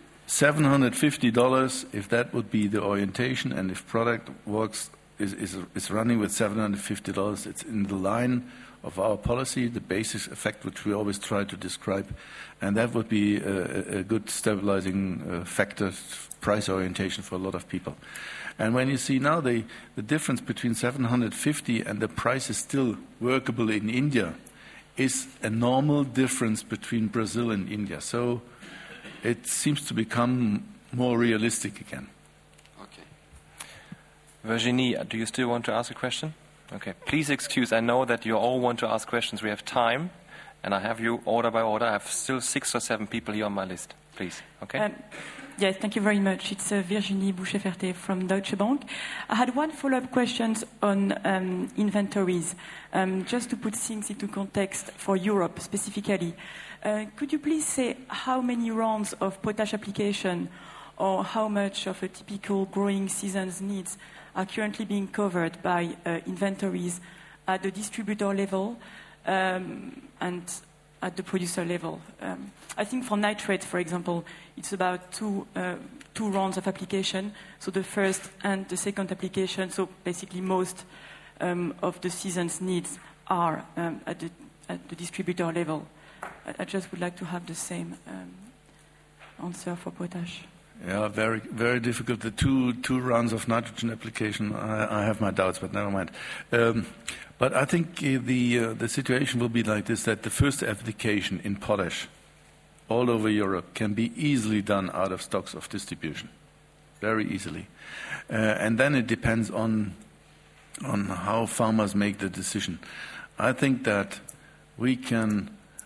$750, if that would be the orientation, and if product works is running with $750, it's in the line of our policy, the basis effect which we always try to describe, and that would be a good stabilizing factor, price orientation for a lot of people. And when you see now the difference between 750 and the price is still workable in India, is a normal difference between Brazil and India. So it seems to become more realistic again. Okay. Virginie, do you still want to ask a question? Okay. Please excuse, I know that you all want to ask questions. We have time, and I have you order by order. I have still 6 or 7 people here on my list. Please. Okay? Yes, thank you very much. It's Virginie Boucher-Ferté from Deutsche Bank. I had one follow-up question on inventories. Just to put things into context for Europe specifically, could you please say how many rounds of potash application or how much of a typical growing season's needs are currently being covered by inventories at the distributor level and at the producer level? I think for nitrates, for example, it's about two rounds of application, so the first and the second application, so basically most of the season's needs are at the distributor level. I just would like to have the same answer for potash. Yeah, very, very difficult. The two rounds of nitrogen application, I have my doubts, but never mind. But I think the situation will be like this, that the first application in potash all over Europe can be easily done out of stocks of distribution, very easily. And then it depends on how farmers make the decision. I think that we can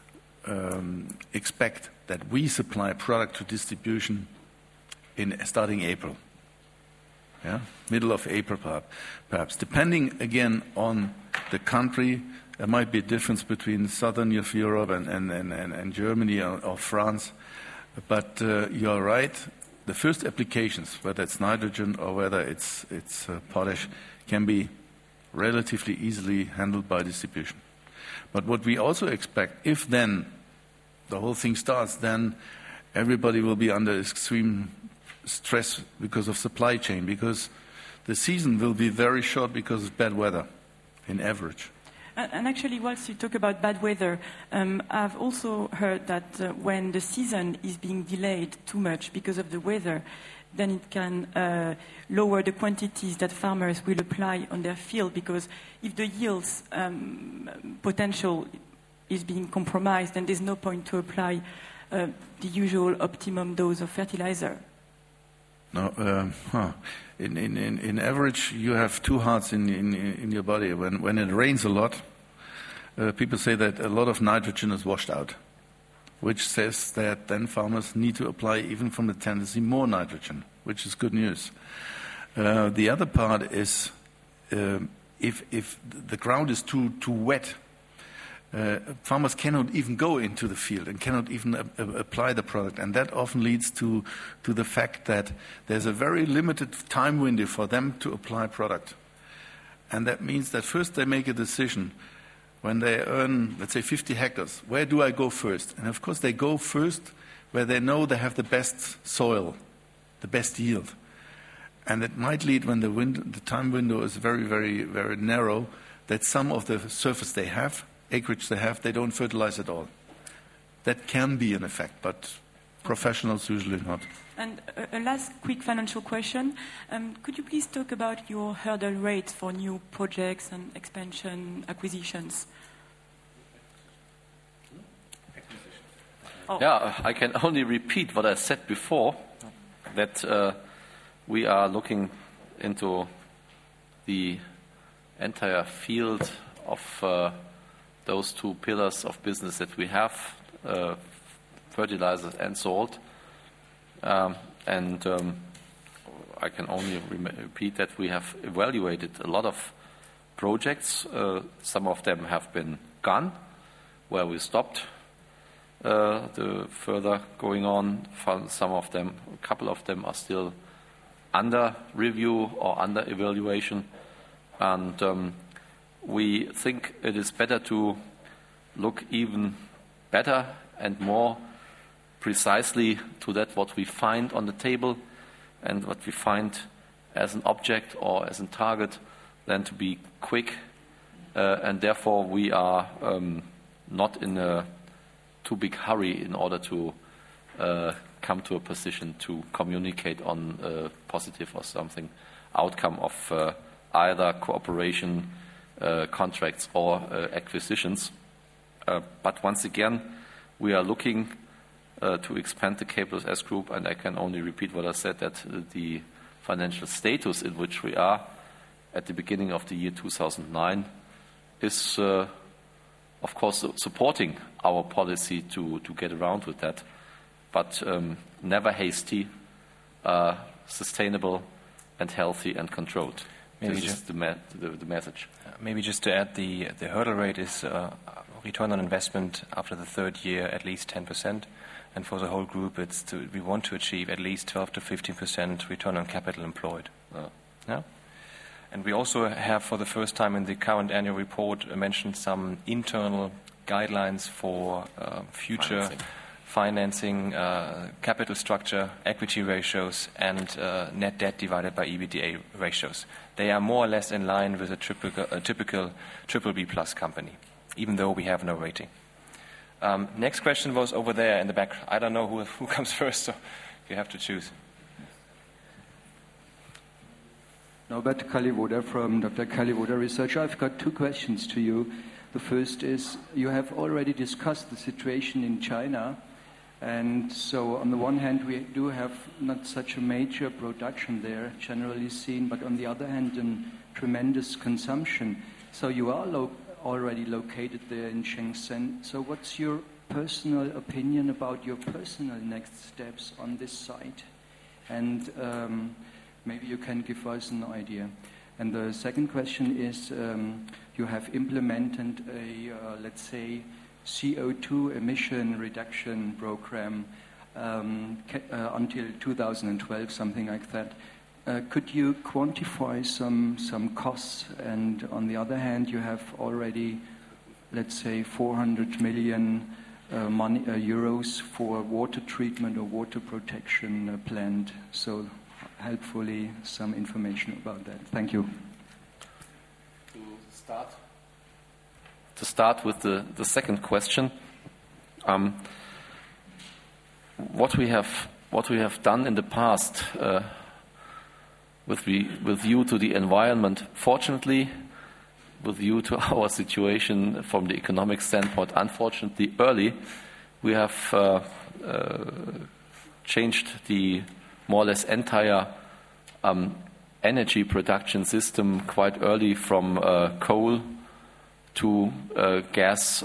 expect that we supply product to distribution starting April. Yeah? Middle of April, perhaps. Depending, again, on the country, there might be a difference between southern Europe and Germany or France. But you're right. The first applications, whether it's nitrogen or whether it's potash, can be relatively easily handled by distribution. But what we also expect, if then the whole thing starts, then everybody will be under extreme stress because of supply chain, because the season will be very short because of bad weather, in average. And actually, whilst you talk about bad weather, I've also heard that when the season is being delayed too much because of the weather, then it can lower the quantities that farmers will apply on their field, because if the yields potential is being compromised, then there's no point to apply the usual optimum dose of fertilizer. No, in average, you have two hearts in your body. When it rains a lot, people say that a lot of nitrogen is washed out, which says that then farmers need to apply, even from the tendency, more nitrogen, which is good news. The other part is if the ground is too wet, farmers cannot even go into the field and cannot even apply the product. And that often leads to the fact that there's a very limited time window for them to apply product. And that means that first they make a decision when they earn, let's say, 50 hectares. Where do I go first? And of course they go first where they know they have the best soil, the best yield. And it might lead, when the time window is very, very, very narrow, that some of the surface they have, acreage they have, they don't fertilize at all. That can be an effect, but professionals usually not. And a last quick financial question. Could you please talk about your hurdle rates for new projects and expansion acquisitions? Oh. Yeah, I can only repeat what I said before, that we are looking into the entire field of those two pillars of business that we have, fertilizers and salt. I can only repeat that we have evaluated a lot of projects. Some of them have been gone, where we stopped the further going on. Some of them, a couple of them, are still under review or under evaluation. And we think it is better to look even better and more precisely to that what we find on the table and what we find as an object or as a target than to be quick. And therefore we are not in a too big hurry in order to come to a position to communicate on a positive or something outcome of either cooperation, contracts or acquisitions. But once again, we are looking to expand the K+S group, and I can only repeat what I said, that the financial status in which we are at the beginning of the year 2009 is, of course, supporting our policy to get around with that, but never hasty, sustainable and healthy and controlled. Maybe this is the message. Maybe just to add, the hurdle rate is return on investment after the third year at least 10%, and for the whole group we want to achieve at least 12 to 15% return on capital employed. Yeah? And we also have, for the first time in the current annual report, mentioned some internal guidelines for future financing, capital structure, equity ratios, and net debt divided by EBITDA ratios. They are more or less in line with a typical BBB plus company, even though we have no rating. Next question was over there in the back. I don't know who comes first, so you have to choose. Norbert Kalliwoda from Dr. Kalliwoda Research. I've got two questions to you. The first is, you have already discussed the situation in China, and so on the one hand we do have not such a major production there generally seen, but on the other hand a tremendous consumption. So you are already located there in Shenzhen. So what's your personal opinion about your personal next steps on this site? And maybe you can give us an idea. And the second question is, you have implemented a, let's say, CO2 emission reduction program until 2012, something like that. Could you quantify some costs? And on the other hand, you have already, let's say, 400 million euros for water treatment or water protection planned. So helpfully some information about that. Thank you. To start with the second question, what we have done in the past with view to the environment, fortunately, with view to our situation from the economic standpoint, unfortunately early, we have changed the more or less entire energy production system quite early from coal to gas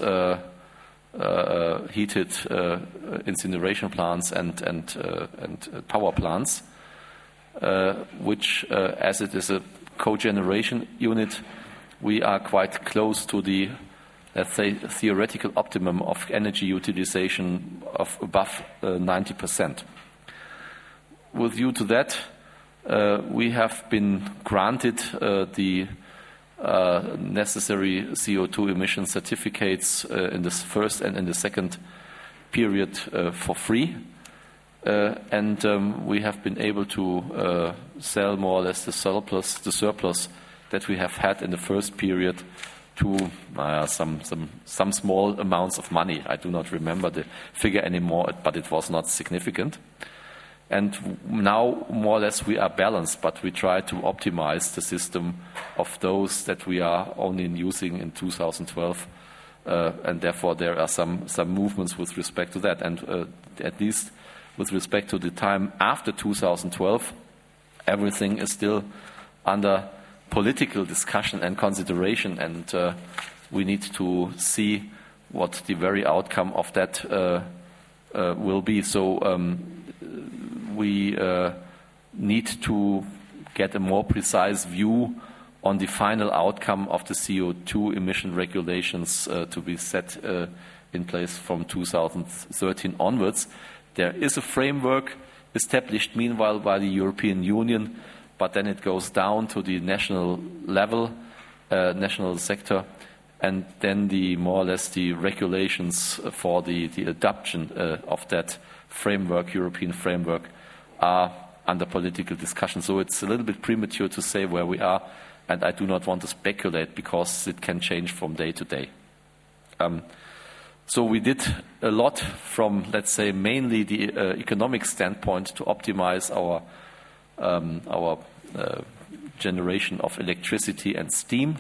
heated incineration plants and power plants, which, as it is a cogeneration unit, we are quite close to the let's say, theoretical optimum of energy utilization of above 90%. With view to that, we have been granted the necessary CO2 emission certificates in the first and in the second period for free. And we have been able to sell more or less the surplus that we have had in the first period to some small amounts of money. I do not remember the figure anymore, but it was not significant. And now, more or less, we are balanced, but we try to optimize the system of those that we are only using in 2012. And therefore, there are some movements with respect to that. And at least with respect to the time after 2012, everything is still under political discussion and consideration. And we need to see what the very outcome of that will be. So we need to get a more precise view on the final outcome of the CO2 emission regulations to be set in place from 2013 onwards. There is a framework established meanwhile by the European Union, but then it goes down to the national level, national sector, and then more or less the regulations for the adoption of that framework, European framework, are under political discussion. So it's a little bit premature to say where we are, and I do not want to speculate because it can change from day to day. So we did a lot from, let's say, mainly the economic standpoint to optimize our generation of electricity and steam.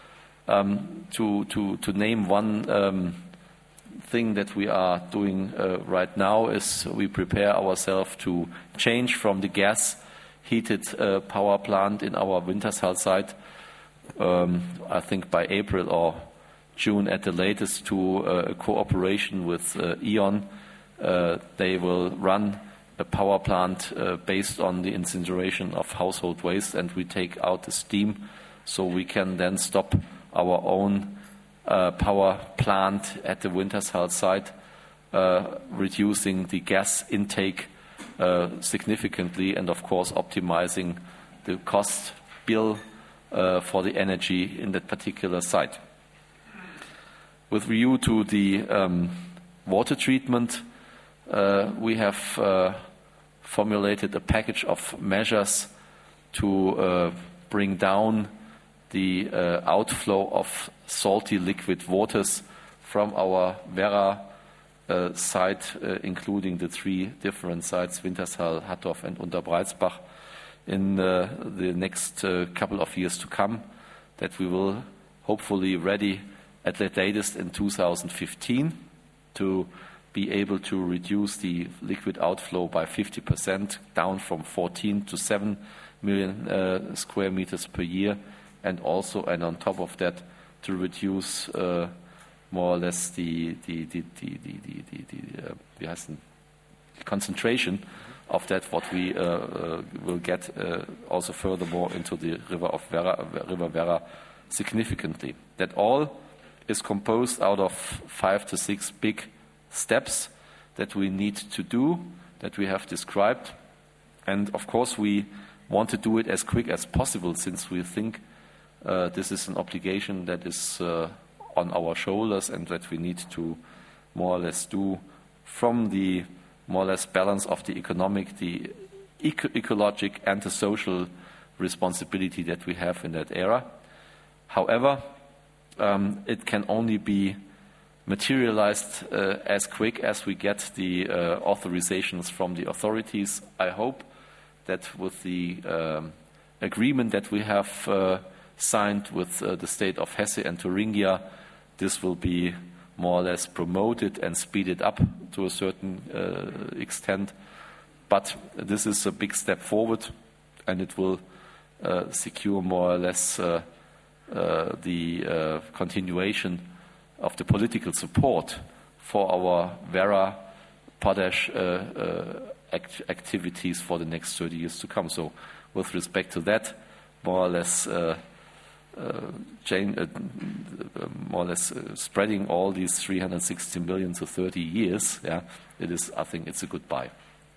To name one thing that we are doing right now is we prepare ourselves to change from the gas-heated power plant in our Wintershall site, I think by April or June at the latest, to a cooperation with E.ON. They will run a power plant based on the incineration of household waste, and we take out the steam so we can then stop our own power plant at the Wintershall site, reducing the gas intake significantly and, of course, optimizing the cost bill for the energy in that particular site. With view to the water treatment, we have formulated a package of measures to bring down the outflow of salty liquid waters from our Werra site, including the three different sites, Wintershall, Hattorf and Unterbreizbach, in the next couple of years to come, that we will hopefully ready at the latest in 2015 to be able to reduce the liquid outflow by 50%, down from 14 to 7 million square meters per year, and on top of that, to reduce more or less the concentration of that, what we will get also furthermore into the River Werra significantly. That all is composed out of 5 to 6 big steps that we need to do, that we have described. And of course we want to do it as quick as possible, since we think this is an obligation that is on our shoulders and that we need to more or less do from the more or less balance of the economic, the ecologic and the social responsibility that we have in that era. However, it can only be materialized as quick as we get the authorizations from the authorities. I hope that with the agreement that we have signed with the state of Hesse and Thuringia, this will be more or less promoted and speeded up to a certain extent. But this is a big step forward, and it will secure more or less the continuation of the political support for our Werra potash activities for the next 30 years to come. So with respect to that, more or less more or less spreading all these 360 million to 30 years, yeah, I think it's a good buy.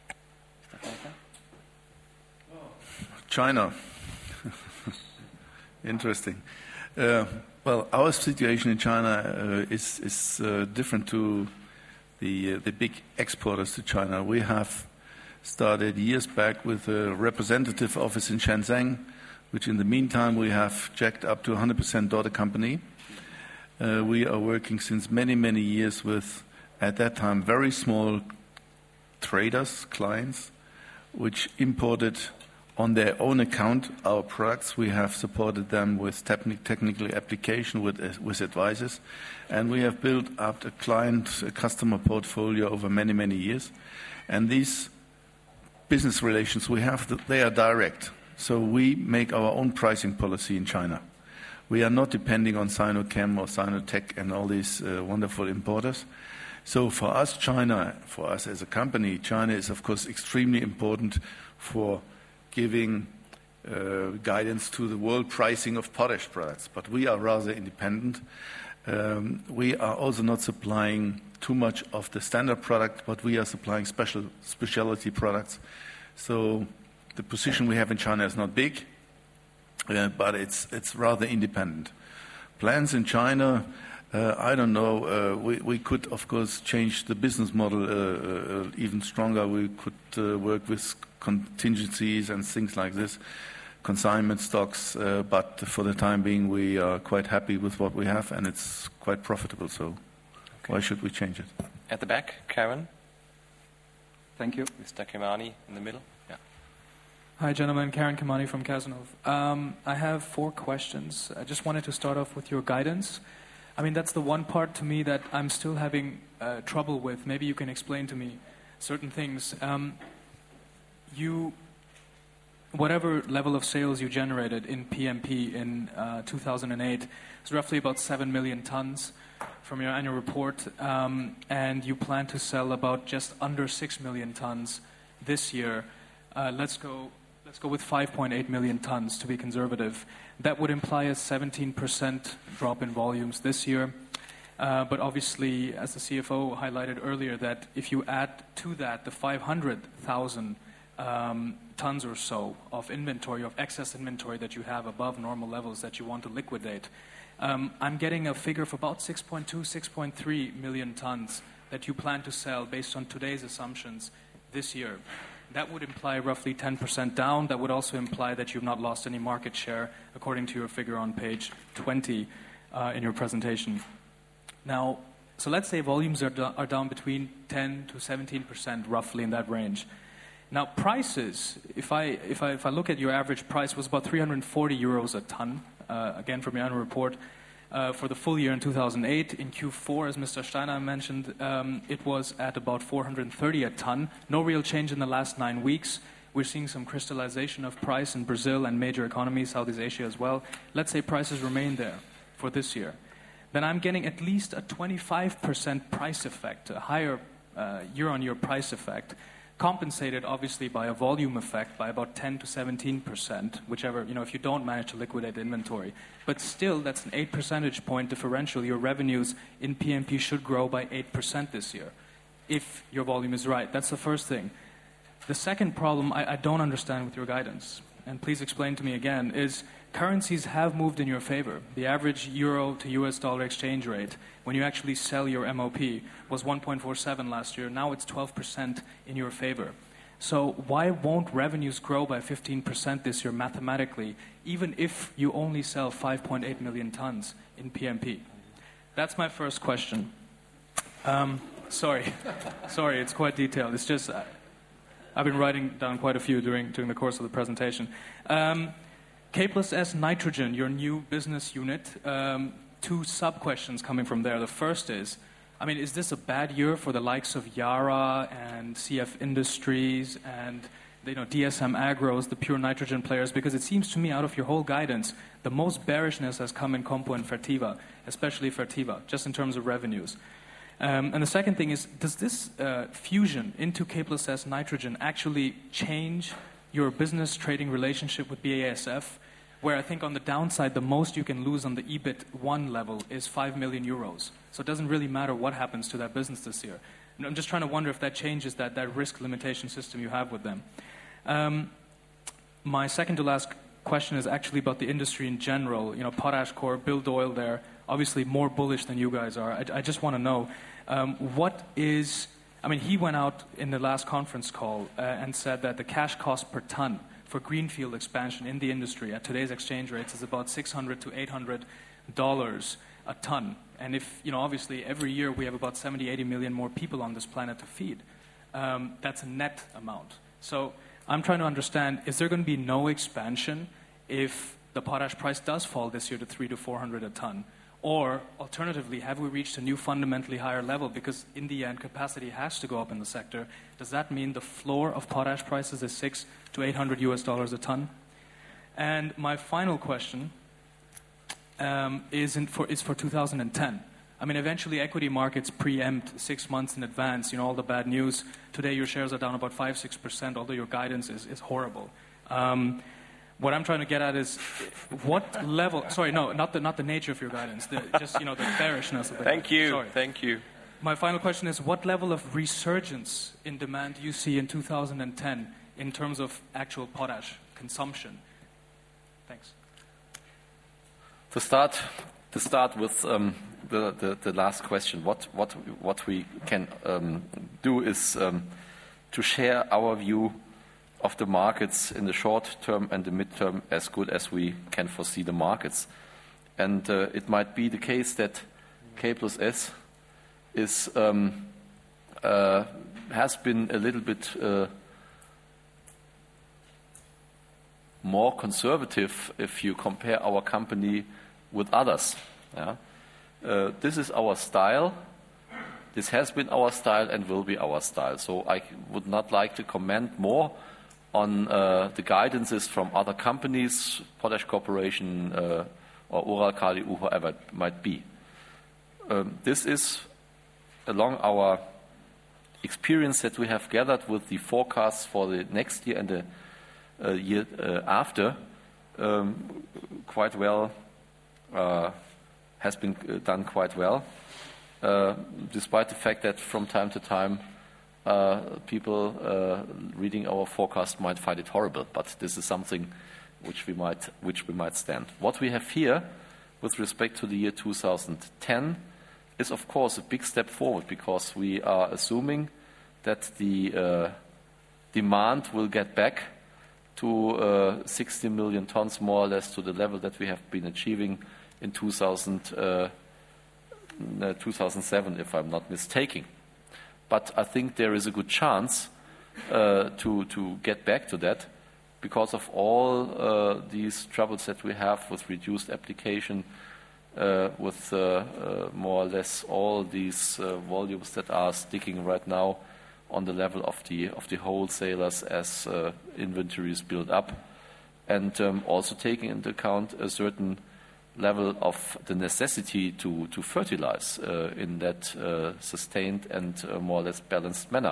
China. Interesting. Well, our situation in China is different to the big exporters to China. We have started years back with a representative office in Shenzhen, which in the meantime we have jacked up to 100% daughter company. We are working since many, many years with, at that time, very small traders, clients, which imported on their own account our products. We have supported them with technical application, with advisors, and we have built up a customer portfolio over many, many years. And these business relations we have, they are direct. So we make our own pricing policy in China. We are not depending on Sinochem or Sinotech and all these wonderful importers. So for us, China, for us as a company, China is of course extremely important for giving guidance to the world pricing of potash products. But we are rather independent. We are also not supplying too much of the standard product, but we are supplying specialty products. So the position we have in China is not big, but it's rather independent. Plans in China, I don't know. We could, of course, change the business model even stronger. We could work with contingencies and things like this, consignment stocks, but for the time being we are quite happy with what we have, and it's quite profitable, so why should we change it? At the back, Karen. Thank you. Mr. Kimani in the middle. Yeah. Hi, gentlemen. Karen Kimani from Cazenove. I have 4 questions. I just wanted to start off with your guidance. I mean, that's the one part to me that I'm still having trouble with. Maybe you can explain to me certain things. Whatever level of sales you generated in PMP in 2008 is roughly about 7 million tons from your annual report, and you plan to sell about just under 6 million tons this year. Let's go with 5.8 million tons to be conservative. That would imply a 17% drop in volumes this year. But obviously, as the CFO highlighted earlier, that if you add to that the 500,000 tons or so of inventory, of excess inventory that you have above normal levels that you want to liquidate, I'm getting a figure of about 6.2, 6.3 million tons that you plan to sell based on today's assumptions this year. That would imply roughly 10% down. That would also imply that you've not lost any market share, according to your figure on page 20 in your presentation. Now, so let's say volumes are down between 10 to 17%, roughly in that range. Now, prices, if I look at your average price, was about 340 euros a ton, again from your annual report, for the full year in 2008. In Q4, as Mr. Steiner mentioned, it was at about 430 a ton. No real change in the last 9 weeks. We're seeing some crystallization of price in Brazil and major economies, Southeast Asia as well. Let's say prices remain there for this year. Then I'm getting at least a 25% price effect, a higher year-on-year price effect, compensated obviously by a volume effect by about 10 to 17%, whichever, if you don't manage to liquidate the inventory. But still, that's an 8 percentage point differential. Your revenues in PMP should grow by 8% this year, if your volume is right. That's the first thing. The second problem I don't understand with your guidance, and please explain to me again, is currencies have moved in your favor. The average euro to US dollar exchange rate, when you actually sell your MOP, was 1.47 last year. Now it's 12% in your favor. So why won't revenues grow by 15% this year mathematically, even if you only sell 5.8 million tons in PMP? That's my first question. Sorry, it's quite detailed. It's just I've been writing down quite a few during the course of the presentation. K+S Nitrogen, your new business unit, 2 sub-questions coming from there. The first is this a bad year for the likes of Yara and CF Industries and DSM Agros, the pure nitrogen players? Because it seems to me, out of your whole guidance, the most bearishness has come in Compo and Fertiva, especially Fertiva, just in terms of revenues. And the second thing is, does this fusion into K+S Nitrogen actually change your business trading relationship with BASF? where I think on the downside, the most you can lose on the EBIT 1 level is 5 million euros. So it doesn't really matter what happens to that business this year. And I'm just trying to wonder if that changes that risk limitation system you have with them. My second to last question is actually about the industry in general. You know, Potash Corp, Bill Doyle there, obviously more bullish than you guys are. I just want to know, he went out in the last conference call and said that the cash cost per ton for greenfield expansion in the industry at today's exchange rates is about $600 to $800 a ton. And if, obviously every year we have about 70, 80 million more people on this planet to feed, that's a net amount. So I'm trying to understand, is there going to be no expansion if the potash price does fall this year to 300 to 400 a ton? Or alternatively, have we reached a new fundamentally higher level? Because in the end, capacity has to go up in the sector. Does that mean the floor of potash prices is $600 to $800 a ton? And my final question is for 2010. I mean, eventually equity markets preempt 6 months in advance, all the bad news. Today your shares are down about 5-6%, although your guidance is horrible. What I'm trying to get at is what level, sorry, no, not the nature of your guidance, the bearishness of the Thank you, sorry. Thank you. My final question is, what level of resurgence in demand do you see in 2010 in terms of actual potash consumption? Thanks. To start with the last question, what we can do is to share our view of the markets in the short term and the midterm as good as we can foresee the markets. And it might be the case that K+S is has been a little bit more conservative if you compare our company with others. Yeah? This is our style. This has been our style and will be our style. So I would not like to comment more on the guidances from other companies, Potash Corporation or Uralkali, whoever it might be. This is along our experience that we have gathered with the forecasts for the next year and the year after, quite well, has been done quite well, despite the fact that from time to time people reading our forecast might find it horrible, but this is something which we might stand. What we have here with respect to the year 2010 is of course a big step forward, because we are assuming that the demand will get back to 60 million tons, more or less to the level that we have been achieving in 2007, if I'm not mistaken. But I think there is a good chance to get back to that, because of all these troubles that we have with reduced application, with more or less all these volumes that are sticking right now on the level of the wholesalers as inventories build up, and also taking into account a certain level of the necessity to fertilize in that sustained and more or less balanced manner.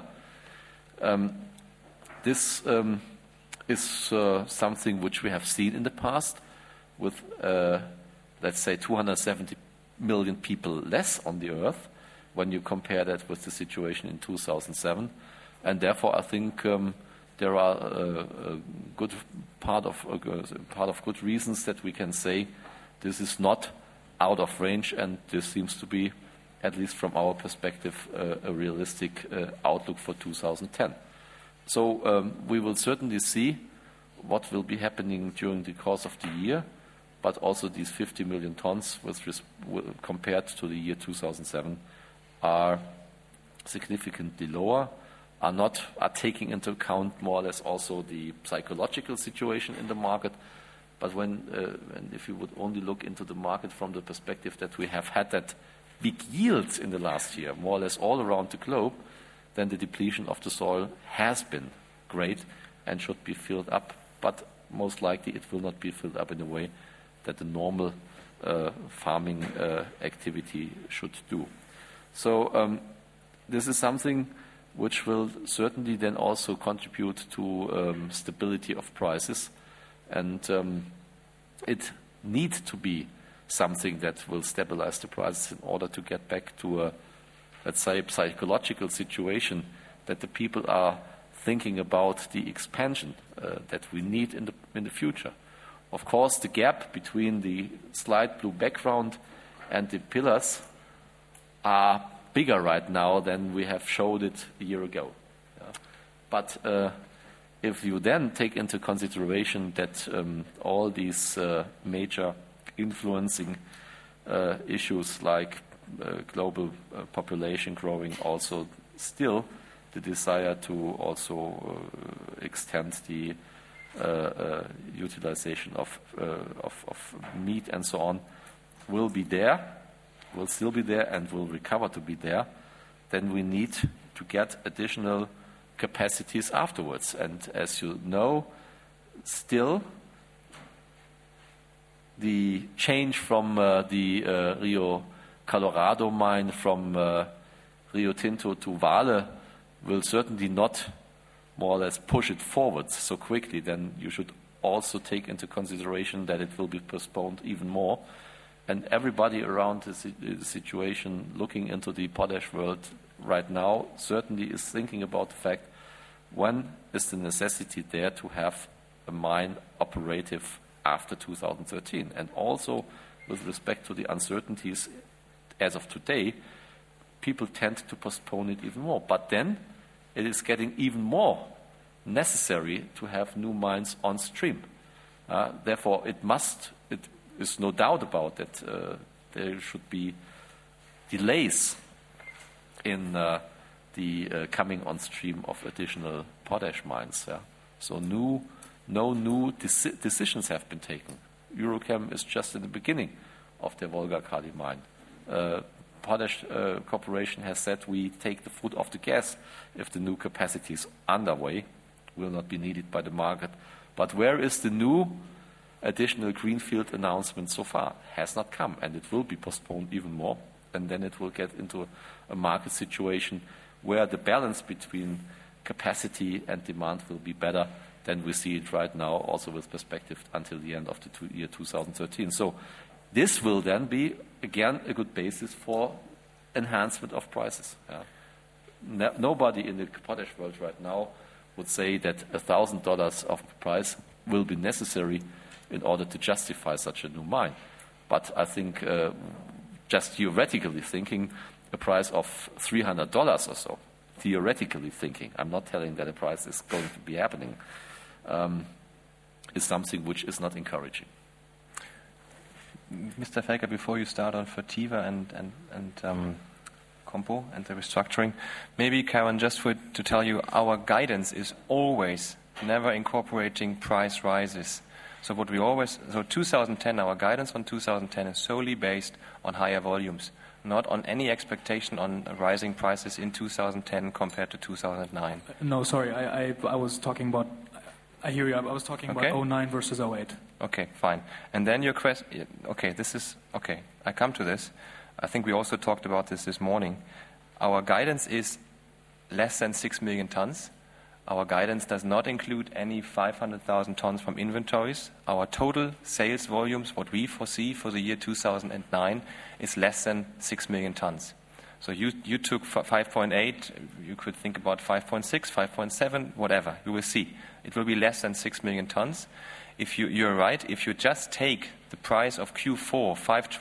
This is something which we have seen in the past with, let's say, 270 million people less on the earth when you compare that with the situation in 2007. And therefore, I think there are a good part of good reasons that we can say this is not out of range, and this seems to be, at least from our perspective, a realistic outlook for 2010. So we will certainly see what will be happening during the course of the year, but also these 50 million tons compared to the year 2007 are significantly lower, are taking into account more or less also the psychological situation in the market. But and if you would only look into the market from the perspective that we have had that big yields in the last year, more or less all around the globe, then the depletion of the soil has been great and should be filled up. But most likely it will not be filled up in a way that the normal farming activity should do. So this is something which will certainly then also contribute to stability of prices. And it needs to be something that will stabilize the prices in order to get back to a, let's say, psychological situation that the people are thinking about the expansion that we need in the future. Of course, the gap between the slight blue background and the pillars are bigger right now than we have showed it a year ago. Yeah. But if you then take into consideration that all these major influencing issues like global population growing, also still the desire to also extend the utilization of meat and so on will still be there and will recover to be there, then we need to get additional capacities afterwards. And as you know, still the change from the Rio Colorado mine from Rio Tinto to Vale will certainly not more or less push it forward so quickly. Then you should also take into consideration that it will be postponed even more. And everybody around the situation looking into the potash world right now certainly is thinking about the fact, when is the necessity there to have a mine operative after 2013? And also with respect to the uncertainties as of today, people tend to postpone it even more. But then it is getting even more necessary to have new mines on stream. Therefore, it is no doubt about that there should be delays in the coming on stream of additional potash mines. Yeah. So no new decisions have been taken. Eurochem is just in the beginning of their Volga-Kali mine. Potash Corporation has said we take the foot off the gas if the new capacities underway will not be needed by the market. But where is the new additional greenfield announcement so far? Has not come, and it will be postponed even more. And then it will get into a market situation where the balance between capacity and demand will be better than we see it right now, also with perspective until the end of the year 2013. So this will then be, again, a good basis for enhancement of prices. Yeah. Nobody in the potash world right now would say that $1,000 of price will be necessary in order to justify such a new mine. But I think, just theoretically thinking, a price of $300 or so, theoretically thinking, I'm not telling that a price is going to be happening, is something which is not encouraging. Mr. Felker, before you start on Fertiva and Compo and the restructuring, maybe, Karen, just to tell you, our guidance is always never incorporating price rises. So 2010, our guidance on 2010 is solely based on higher volumes, not on any expectation on rising prices in 2010 compared to 2009. No, sorry, I was talking about, I hear you, I was talking about 2009 versus 2008. Okay, fine. And then your question, I come to this. I think we also talked about this morning. Our guidance is less than 6 million tons. Our guidance does not include any 500,000 tons from inventories. Our total sales volumes, what we foresee for the year 2009, is less than 6 million tons. So you took 5.8, you could think about 5.6, 5.7, whatever. You will see. It will be less than 6 million tons. You're right, if you just take the price of Q4,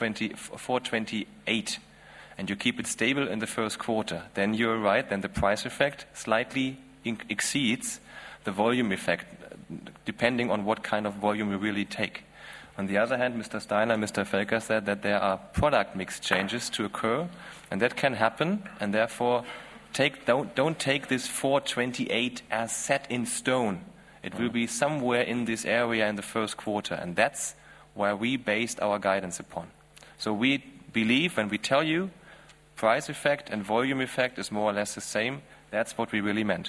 428, and you keep it stable in the first quarter, then you're right, then the price effect slightly exceeds the volume effect, depending on what kind of volume you really take. On the other hand, Mr. Steiner, Mr. Felker said that there are product mix changes to occur, and that can happen, and therefore don't take this 428 as set in stone. It will be somewhere in this area in the first quarter, and that's where we based our guidance upon. So we believe when we tell you price effect and volume effect is more or less the same, that's what we really meant.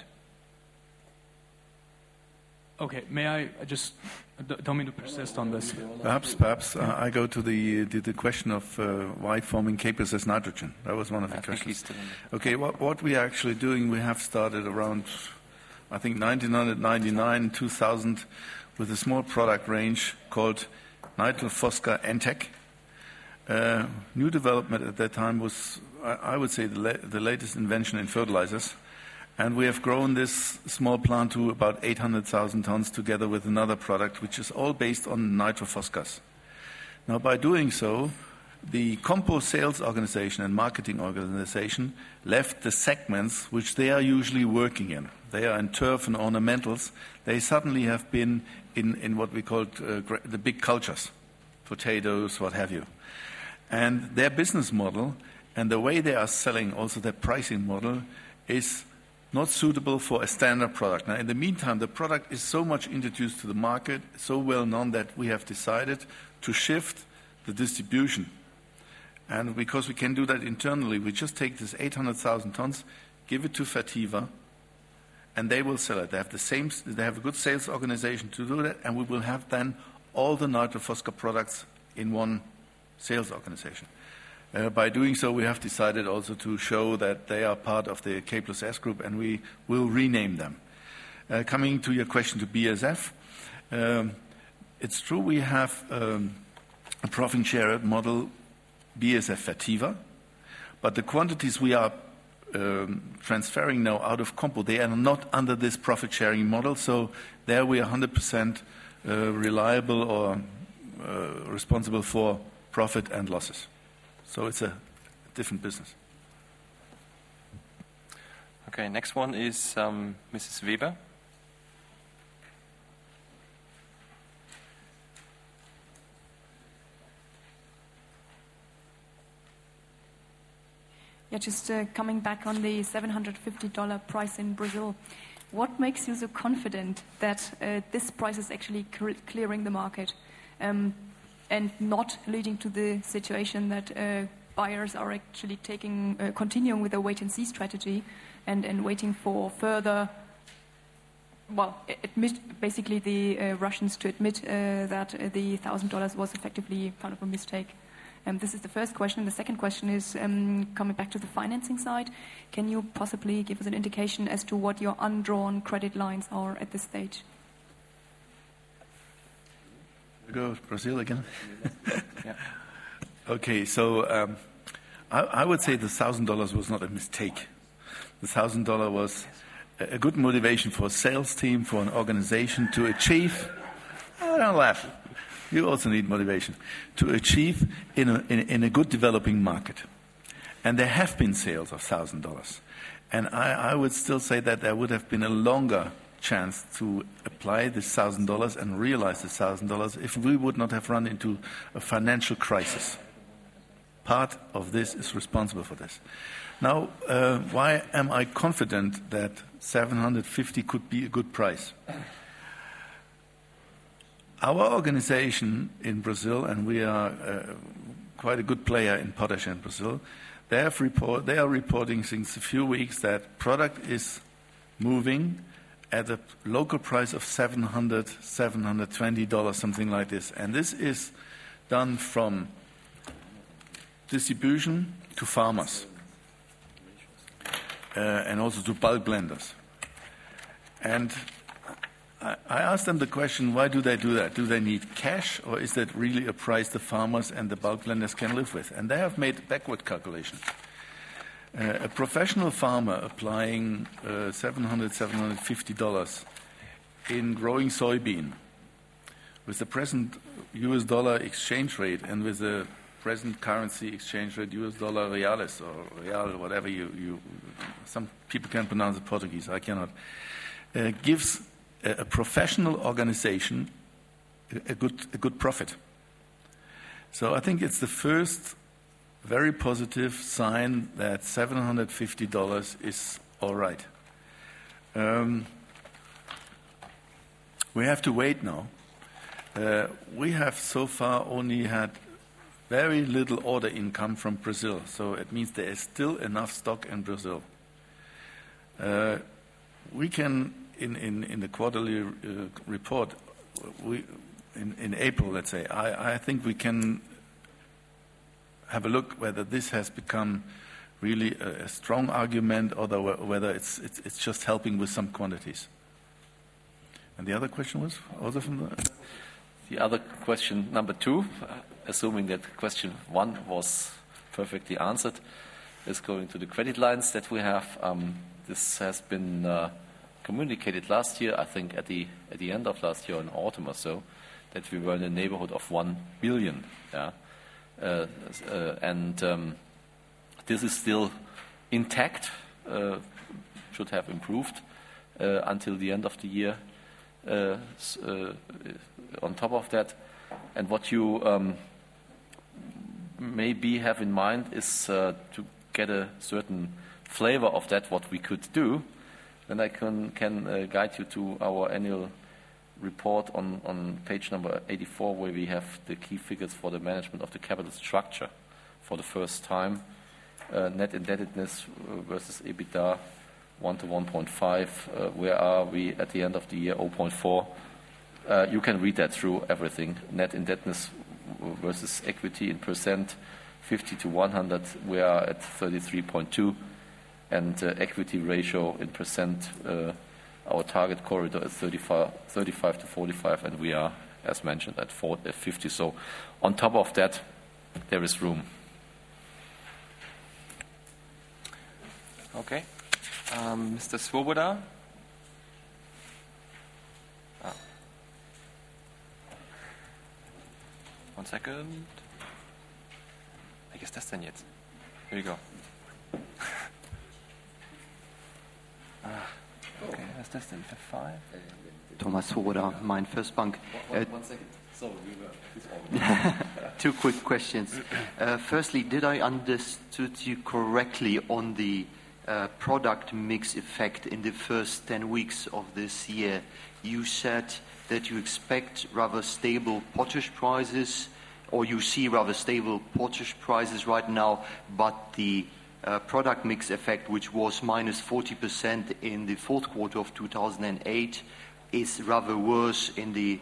Okay, may I just, don't mean to persist on this. Perhaps I go to the question of why forming capers as nitrogen. That was one of the questions. Okay, what we are actually doing, we have started around, I think, 1999, 2000, with a small product range called Nitro Fosca Entec. New development at that time was, I would say, the latest invention in fertilizers. And we have grown this small plant to about 800,000 tons together with another product, which is all based on Nitro Foscas. Now, by doing so, the compost sales organization and marketing organization left the segments which they are usually working in. They are in turf and ornamentals. They suddenly have been in what we call the big cultures, potatoes, what have you. And their business model and the way they are selling, also their pricing model, is not suitable for a standard product. Now, in the meantime, the product is so much introduced to the market, so well known, that we have decided to shift the distribution. And because we can do that internally, we just take this 800,000 tons, give it to Fertiva, and they will sell it. They have a good sales organization to do that, and we will have then all the Nitro Fosca products in one sales organization. By doing so, we have decided also to show that they are part of the K+S group, and we will rename them. Coming to your question to BASF, it's true we have a profit share model, BASF Fertiva, but the quantities we are transferring now out of Compo, they are not under this profit sharing model, so there we are 100% reliable or responsible for profit and losses. So it's a different business. Okay, next one is Mrs. Weber. Yeah, just coming back on the $750 price in Brazil. What makes you so confident that this price is actually clearing the market and not leading to the situation that buyers are actually continuing with a wait-and-see strategy and waiting for further, basically the Russians to admit that the $1,000 was effectively kind of a mistake? This is the first question. The second question is coming back to the financing side. Can you possibly give us an indication as to what your undrawn credit lines are at this stage? Go to Brazil again. Yeah. Okay, so I would say the $1,000 was not a mistake. The $1,000 was a good motivation for a sales team, for an organization to achieve. Oh, don't laugh. You also need motivation to achieve in a good developing market. And there have been sales of $1,000. And I would still say that there would have been a longer chance to apply this $1,000 and realize this $1,000 if we would not have run into a financial crisis. Part of this is responsible for this. Now, why am I confident that 750 could be a good price? Our organization in Brazil, and we are quite a good player in potash in Brazil, they are reporting since a few weeks that product is moving at a local price of $700, $720, something like this. And this is done from distribution to farmers and also to bulk blenders. And I asked them the question, why do they do that? Do they need cash, or is that really a price the farmers and the bulk blenders can live with? And they have made a backward calculation. A professional farmer applying $700, $750 in growing soybean with the present US dollar exchange rate and with the present currency exchange rate, US dollar reales or real, whatever some people can pronounce it Portuguese, I cannot, gives a professional organization a good profit. So I think it's the first very positive sign that $750 is all right. We have to wait now. We have so far only had very little order income from Brazil, so it means there is still enough stock in Brazil. We can, in the quarterly report, in April, let's say, I think we can have a look whether this has become really a strong argument or whether it's just helping with some quantities. And the other question was also from the... The other question, number 2, assuming that question 1 was perfectly answered, is going to the credit lines that we have. This has been communicated last year, I think at the end of last year in autumn or so, that we were in the neighborhood of 1 billion. Yeah? This is still intact, should have improved until the end of the year. On top of that, and what you maybe have in mind is to get a certain flavor of that, what we could do, then I can guide you to our annual report on page number 84, where we have the key figures for the management of the capital structure for the first time. Net indebtedness versus EBITDA 1 to 1.5. Where are we at the end of the year? 0.4. You can read that through everything. Net indebtedness versus equity in percent, 50 to 100. We are at 33.2. And equity ratio in percent, our target corridor is 35 to 45, and we are, as mentioned, at 50. So on top of that, there is room. Okay. Mr. Swoboda? One second. Welches ist das denn jetzt? Here you go. Okay, was ist das denn für 5? Thomas Swoboda, MainFirst Bank. 1 second. So we were 2 quick questions. Firstly, did I understood you correctly on the product mix effect in the first 10 weeks of this year? You said that you expect rather stable potash prices, or you see rather stable potash prices right now, but the product mix effect, which was minus 40% in the fourth quarter of 2008, is rather worse in the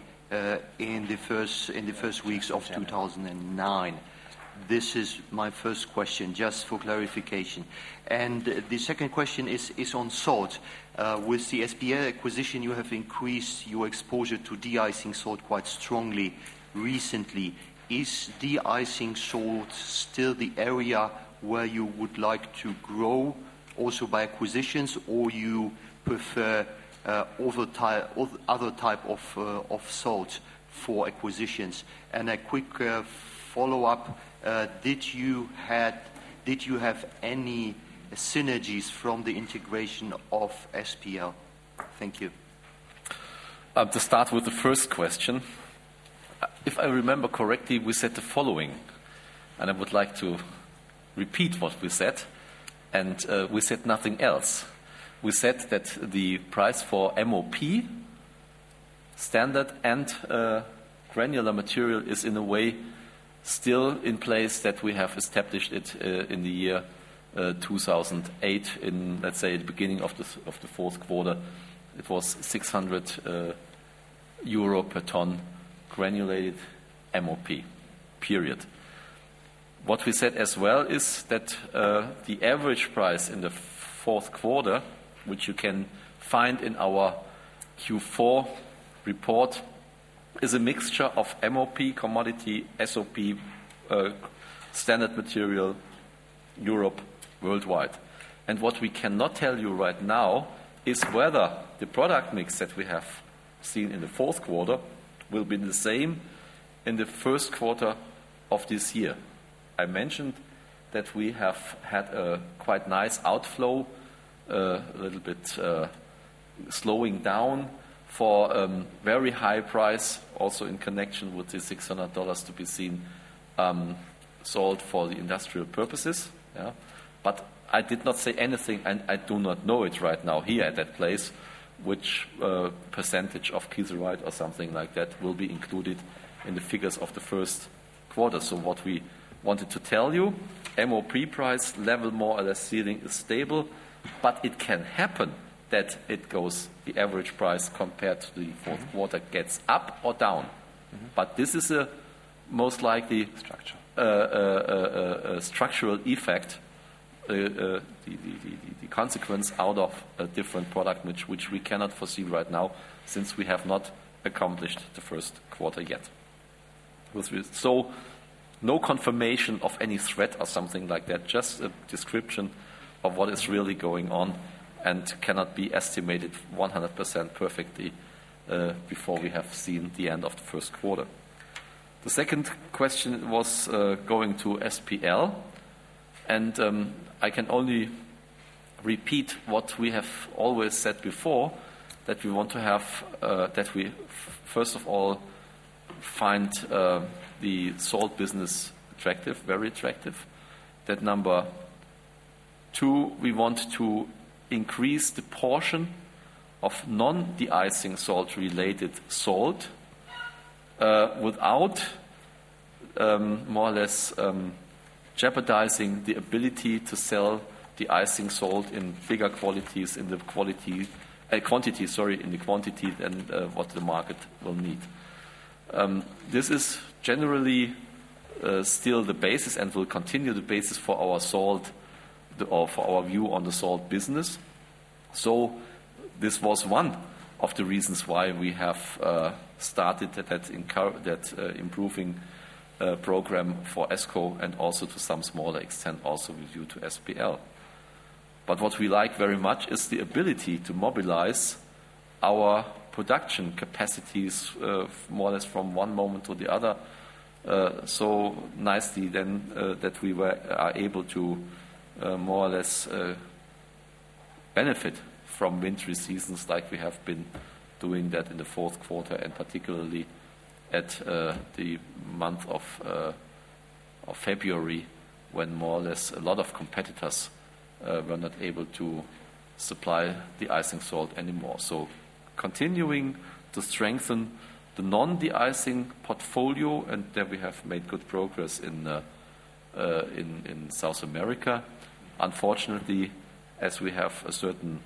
first weeks of 2009. This is my first question, just for clarification. And the second question is on salt. With the SPL acquisition, you have increased your exposure to de-icing salt quite strongly recently. Is de-icing salt still the area where you would like to grow, also by acquisitions, or you prefer other type of salt for acquisitions? And a quick follow-up: did you have any synergies from the integration of SPL? Thank you. To start with the first question, if I remember correctly, we said the following, and I would like to repeat what we said, and we said nothing else. We said that the price for MOP, standard and granular material, is in a way still in place that we have established it in the year 2008, in, let's say, the beginning of the fourth quarter. It was 600 euro per ton granulated MOP, period. What we said as well is that the average price in the fourth quarter, which you can find in our Q4 report, is a mixture of MOP, commodity, SOP, standard material, Europe, worldwide. And what we cannot tell you right now is whether the product mix that we have seen in the fourth quarter will be the same in the first quarter of this year. I mentioned that we have had a quite nice outflow, a little bit slowing down for very high price, also in connection with the $600 to be seen sold for the industrial purposes. Yeah? But I did not say anything, and I do not know it right now here at that place, which percentage of kieselrite or something like that will be included in the figures of the first quarter. So what we wanted to tell you, MOP price level more or less ceiling is stable, but it can happen that it goes, the average price compared to the fourth quarter gets up or down. Mm-hmm. But this is a most likely structural effect, the consequence out of a different product which we cannot foresee right now, since we have not accomplished the first quarter yet. So no confirmation of any threat or something like that, just a description of what is really going on and cannot be estimated 100% perfectly before we have seen the end of the first quarter. The second question was going to SPL, and I can only repeat what we have always said before, that we want to have, that we first of all find the salt business attractive, very attractive. That number two, we want to increase the portion of non-de-icing salt related salt without more or less jeopardizing the ability to sell de-icing salt in bigger quantities in the quantity than what the market will need. This is generally still the basis and will continue the basis for our salt, or for our view on the salt business. So this was one of the reasons why we have started that improving program for ESCO, and also to some smaller extent also with view to SPL. But what we like very much is the ability to mobilize our production capacities more or less from one moment to the other so nicely then that we are able to more or less benefit from wintry seasons, like we have been doing that in the fourth quarter, and particularly at the month of February, when more or less a lot of competitors were not able to supply the icing salt anymore. So continuing to strengthen the non-de-icing portfolio, and there we have made good progress in South America. Unfortunately, as we have a certain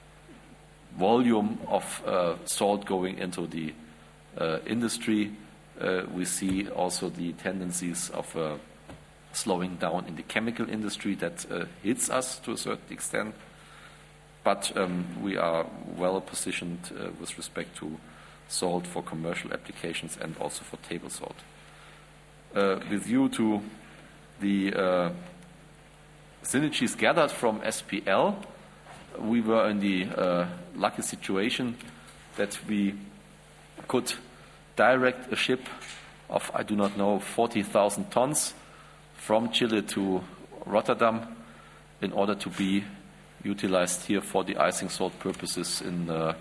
volume of salt going into the industry, we see also the tendencies of slowing down in the chemical industry that hits us to a certain extent. But we are well positioned with respect to salt for commercial applications and also for table salt. With view to the synergies gathered from SPL, we were in the lucky situation that we could direct a ship of, I do not know, 40,000 tons from Chile to Rotterdam in order to be utilized here for the icing salt purposes in the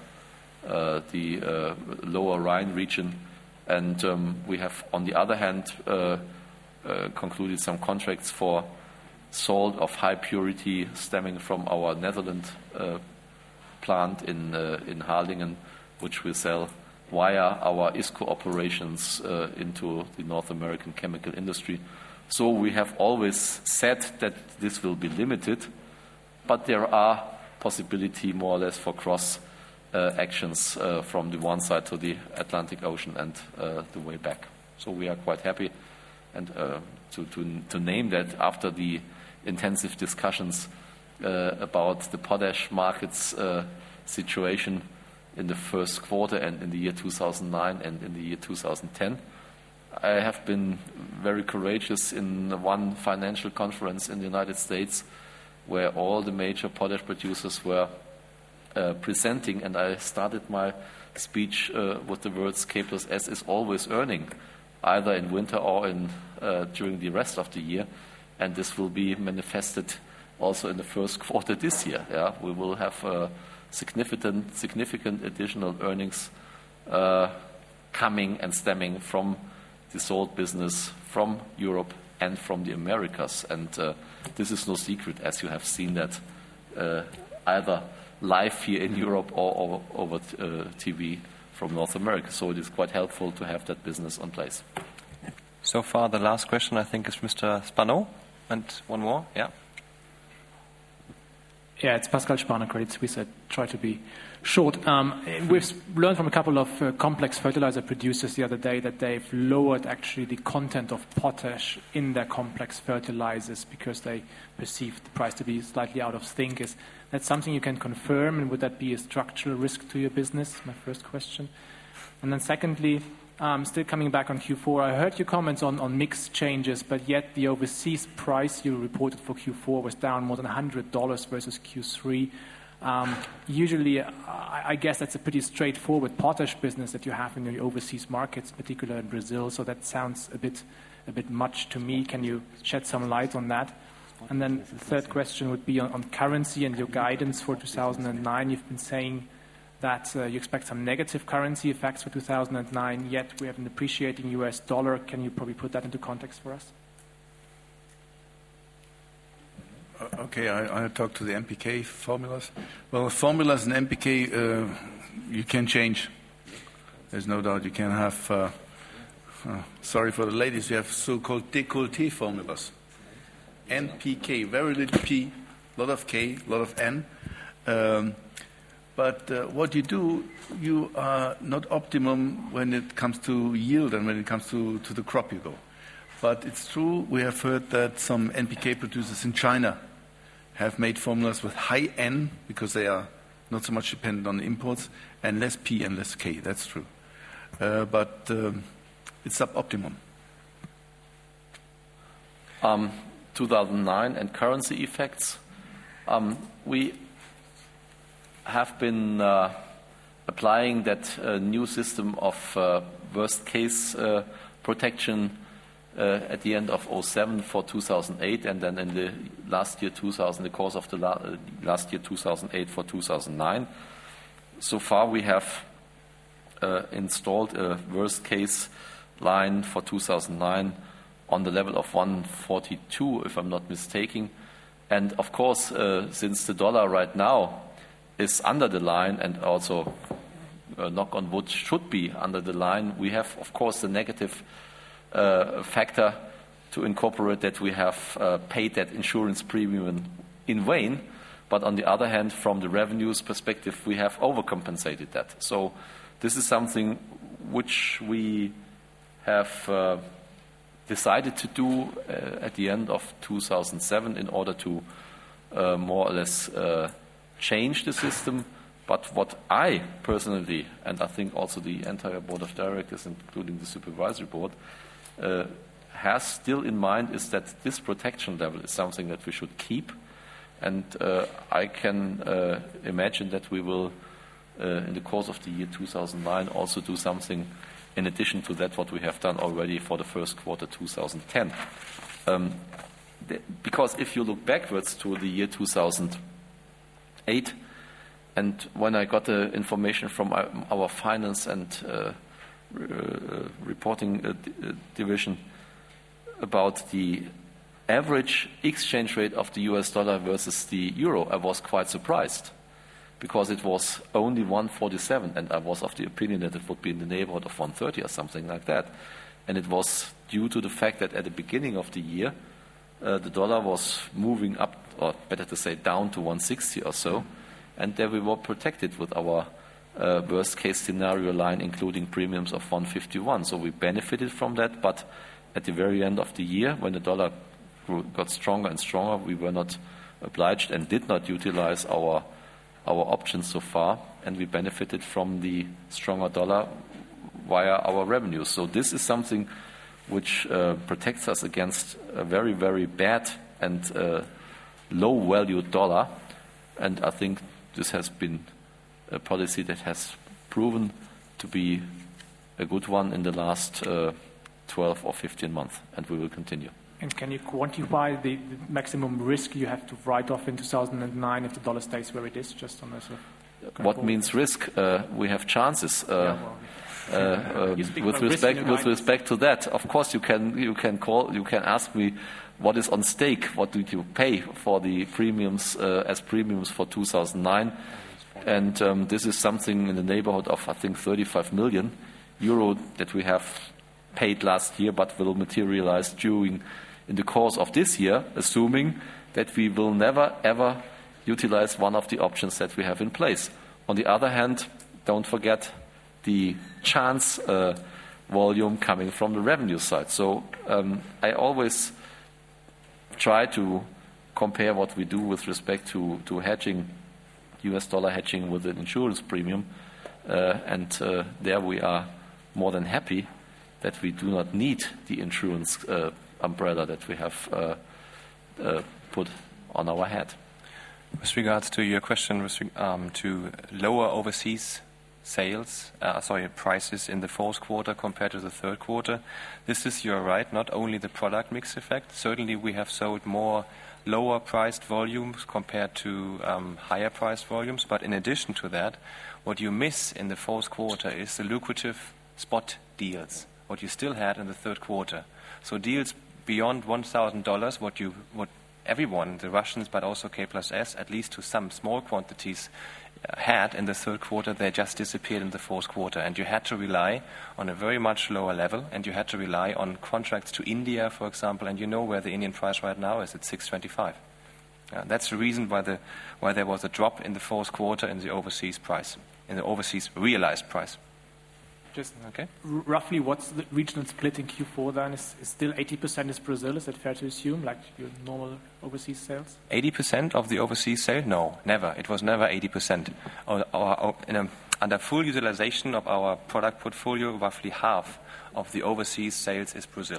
lower Rhine region. And we have, on the other hand, concluded some contracts for salt of high purity stemming from our Netherlands plant in Harlingen, which we sell via our ISCO operations into the North American chemical industry. So we have always said that this will be limited, but there are possibility more or less for cross actions from the one side to the Atlantic Ocean and the way back. So we are quite happy, and to name that after the intensive discussions about the potash markets situation in the first quarter and in the year 2009 and in the year 2010. I have been very courageous in one financial conference in the United States where all the major potash producers were presenting, and I started my speech with the words K plus S is always earning, either in winter or during the rest of the year, and this will be manifested also in the first quarter this year. Yeah? We will have significant additional earnings coming and stemming from the salt business from Europe and from the Americas. And this is no secret, as you have seen that either live here in Europe or over TV from North America. So it is quite helpful to have that business on place. So far, the last question, I think, is Mr. Spano. And one more, yeah. Yeah, it's Pascal Spano, Credit Suisse. I try to be short. We've learned from a couple of complex fertilizer producers the other day that they've lowered actually the content of potash in their complex fertilizers because they perceive the price to be slightly out of sync. Is that something you can confirm, and would that be a structural risk to your business? My first question. And then secondly, still coming back on Q4, I heard your comments on mix changes, but yet the overseas price you reported for Q4 was down more than $100 versus Q3. Usually, I guess that's a pretty straightforward potash business that you have in your overseas markets, particularly in Brazil. So that sounds a bit much to me. Can you shed some light on that? And then the third question would be on currency and your guidance for 2009. You've been saying that you expect some negative currency effects for 2009, yet we have an appreciating US dollar. Can you probably put that into context for us? Okay, I'll talk to the NPK formulas. Well, formulas in NPK, you can change. There's no doubt you can have, sorry for the ladies, you have so-called décolleté formulas. NPK, very little P, lot of K, lot of N. But what you do, you are not optimum when it comes to yield and when it comes to the crop you go. But it's true, we have heard that some NPK producers in China have made formulas with high N because they are not so much dependent on imports, and less P and less K. That's true. But it's suboptimum. 2009 and currency effects. We have been applying that new system of worst case protection at the end of 2007 for 2008, and then in the last year 2000, the course of the last year 2008 for 2009. So far, we have installed a worst case line for 2009 on the level of 142, if I'm not mistaken. And of course, since the dollar right now is under the line, and also, knock on wood, should be under the line, we have, of course, the negative factor to incorporate that we have paid that insurance premium in vain. But on the other hand, from the revenues perspective, we have overcompensated that. So this is something which we have decided to do at the end of 2007 in order to more or less change the system. But what I personally, and I think also the entire board of directors, including the supervisory board, has still in mind is that this protection level is something that we should keep. And I can imagine that we will, in the course of the year 2009, also do something in addition to that what we have done already for the first quarter 2010. Because if you look backwards to the year 2008, and when I got the information from our finance and reporting division about the average exchange rate of the US dollar versus the euro, I was quite surprised, because it was only 147, and I was of the opinion that it would be in the neighborhood of 130 or something like that. And it was due to the fact that at the beginning of the year, the dollar was moving up, or better to say down to 160 or so, and there we were protected with our worst case scenario line, including premiums of 151. So we benefited from that, but at the very end of the year, when the dollar got stronger and stronger, we were not obliged and did not utilize our options so far, and we benefited from the stronger dollar via our revenues. So this is something which protects us against a very, very bad and low-valued dollar, and I think this has been a policy that has proven to be a good one in the last 12 or 15 months, and we will continue. And can you quantify the maximum risk you have to write off in 2009 if the dollar stays where it is, just on a sort of what means risk? We have chances. With respect to that, of course, you can ask me what is on stake. What did you pay for the premiums as premiums for 2009? And this is something in the neighborhood of, I think, 35 million euro that we have paid last year, but will materialize in the course of this year, assuming that we will never ever utilize one of the options that we have in place. On the other hand, don't forget the chance volume coming from the revenue side. So I always try to compare what we do with respect to hedging, US dollar hedging with an insurance premium, There we are more than happy that we do not need the insurance umbrella that we have put on our head. With regards to your question to lower overseas prices in the fourth quarter compared to the third quarter, you're right, not only the product mix effect. Certainly we have sold more lower priced volumes compared to higher priced volumes, but in addition to that, what you miss in the fourth quarter is the lucrative spot deals, what you still had in the third quarter. So deals beyond $1,000, what everyone, the Russians, but also K+S, at least to some small quantities, had in the third quarter, they just disappeared in the fourth quarter. And you had to rely on a very much lower level, and you had to rely on contracts to India, for example, and you know where the Indian price right now is at 625. That's the reason why there was a drop in the fourth quarter in the overseas price, in the overseas realized price. Just roughly, what's the regional split in Q4 then? Is still 80% is Brazil? Is that fair to assume, like your normal overseas sales? 80% of the overseas sale? No, never. It was never 80%. Under full utilization of our product portfolio, roughly half of the overseas sales is Brazil.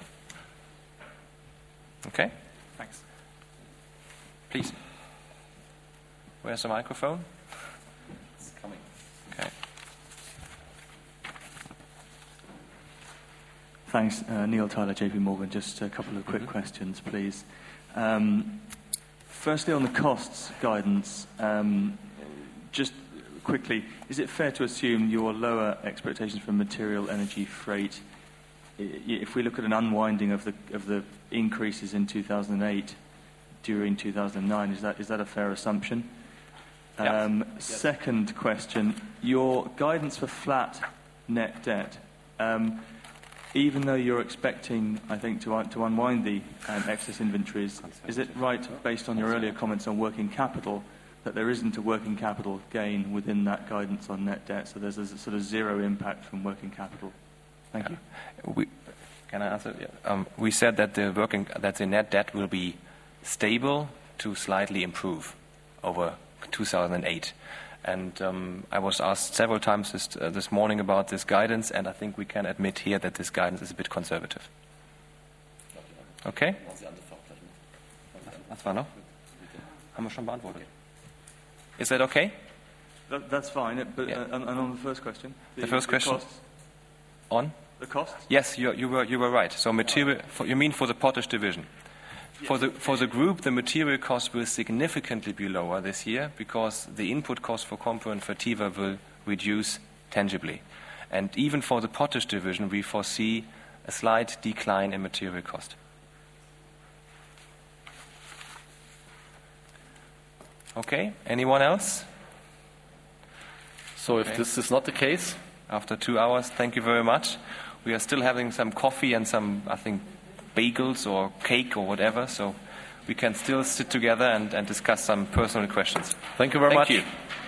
Okay? Thanks. Please. Where's the microphone? It's coming. Okay. Thanks. Neil Tyler, JP Morgan. Just a couple of quick questions, please. Firstly, on the costs guidance, just quickly, is it fair to assume your lower expectations for material, energy, freight, if we look at an unwinding of the increases in 2008 during 2009, is that a fair assumption? Yes. Second question, your guidance for flat net debt, even though you're expecting, I think, to unwind the excess inventories, is it right, based on your earlier comments on working capital, that there isn't a working capital gain within that guidance on net debt, so there's a sort of zero impact from working capital? Thank you. Can I answer? Yeah. We said that the net debt will be stable to slightly improve over 2008. And I was asked several times this morning about this guidance, and I think we can admit here that this guidance is a bit conservative. Okay? Was war noch? Haben wir schon beantwortet. Is that okay? That's fine. But and on the first question, the first question costs? On the costs. Yes, you were right. So material. You mean for the potash division? For the group, the material cost will significantly be lower this year because the input cost for Compo and Fertiva will reduce tangibly. And even for the potash division, we foresee a slight decline in material cost. Okay, anyone else? So if this is not the case, after 2 hours, thank you very much. We are still having some coffee and some, I think, bagels or cake or whatever, so we can still sit together and discuss some personal questions. Thank you very much. Thank you.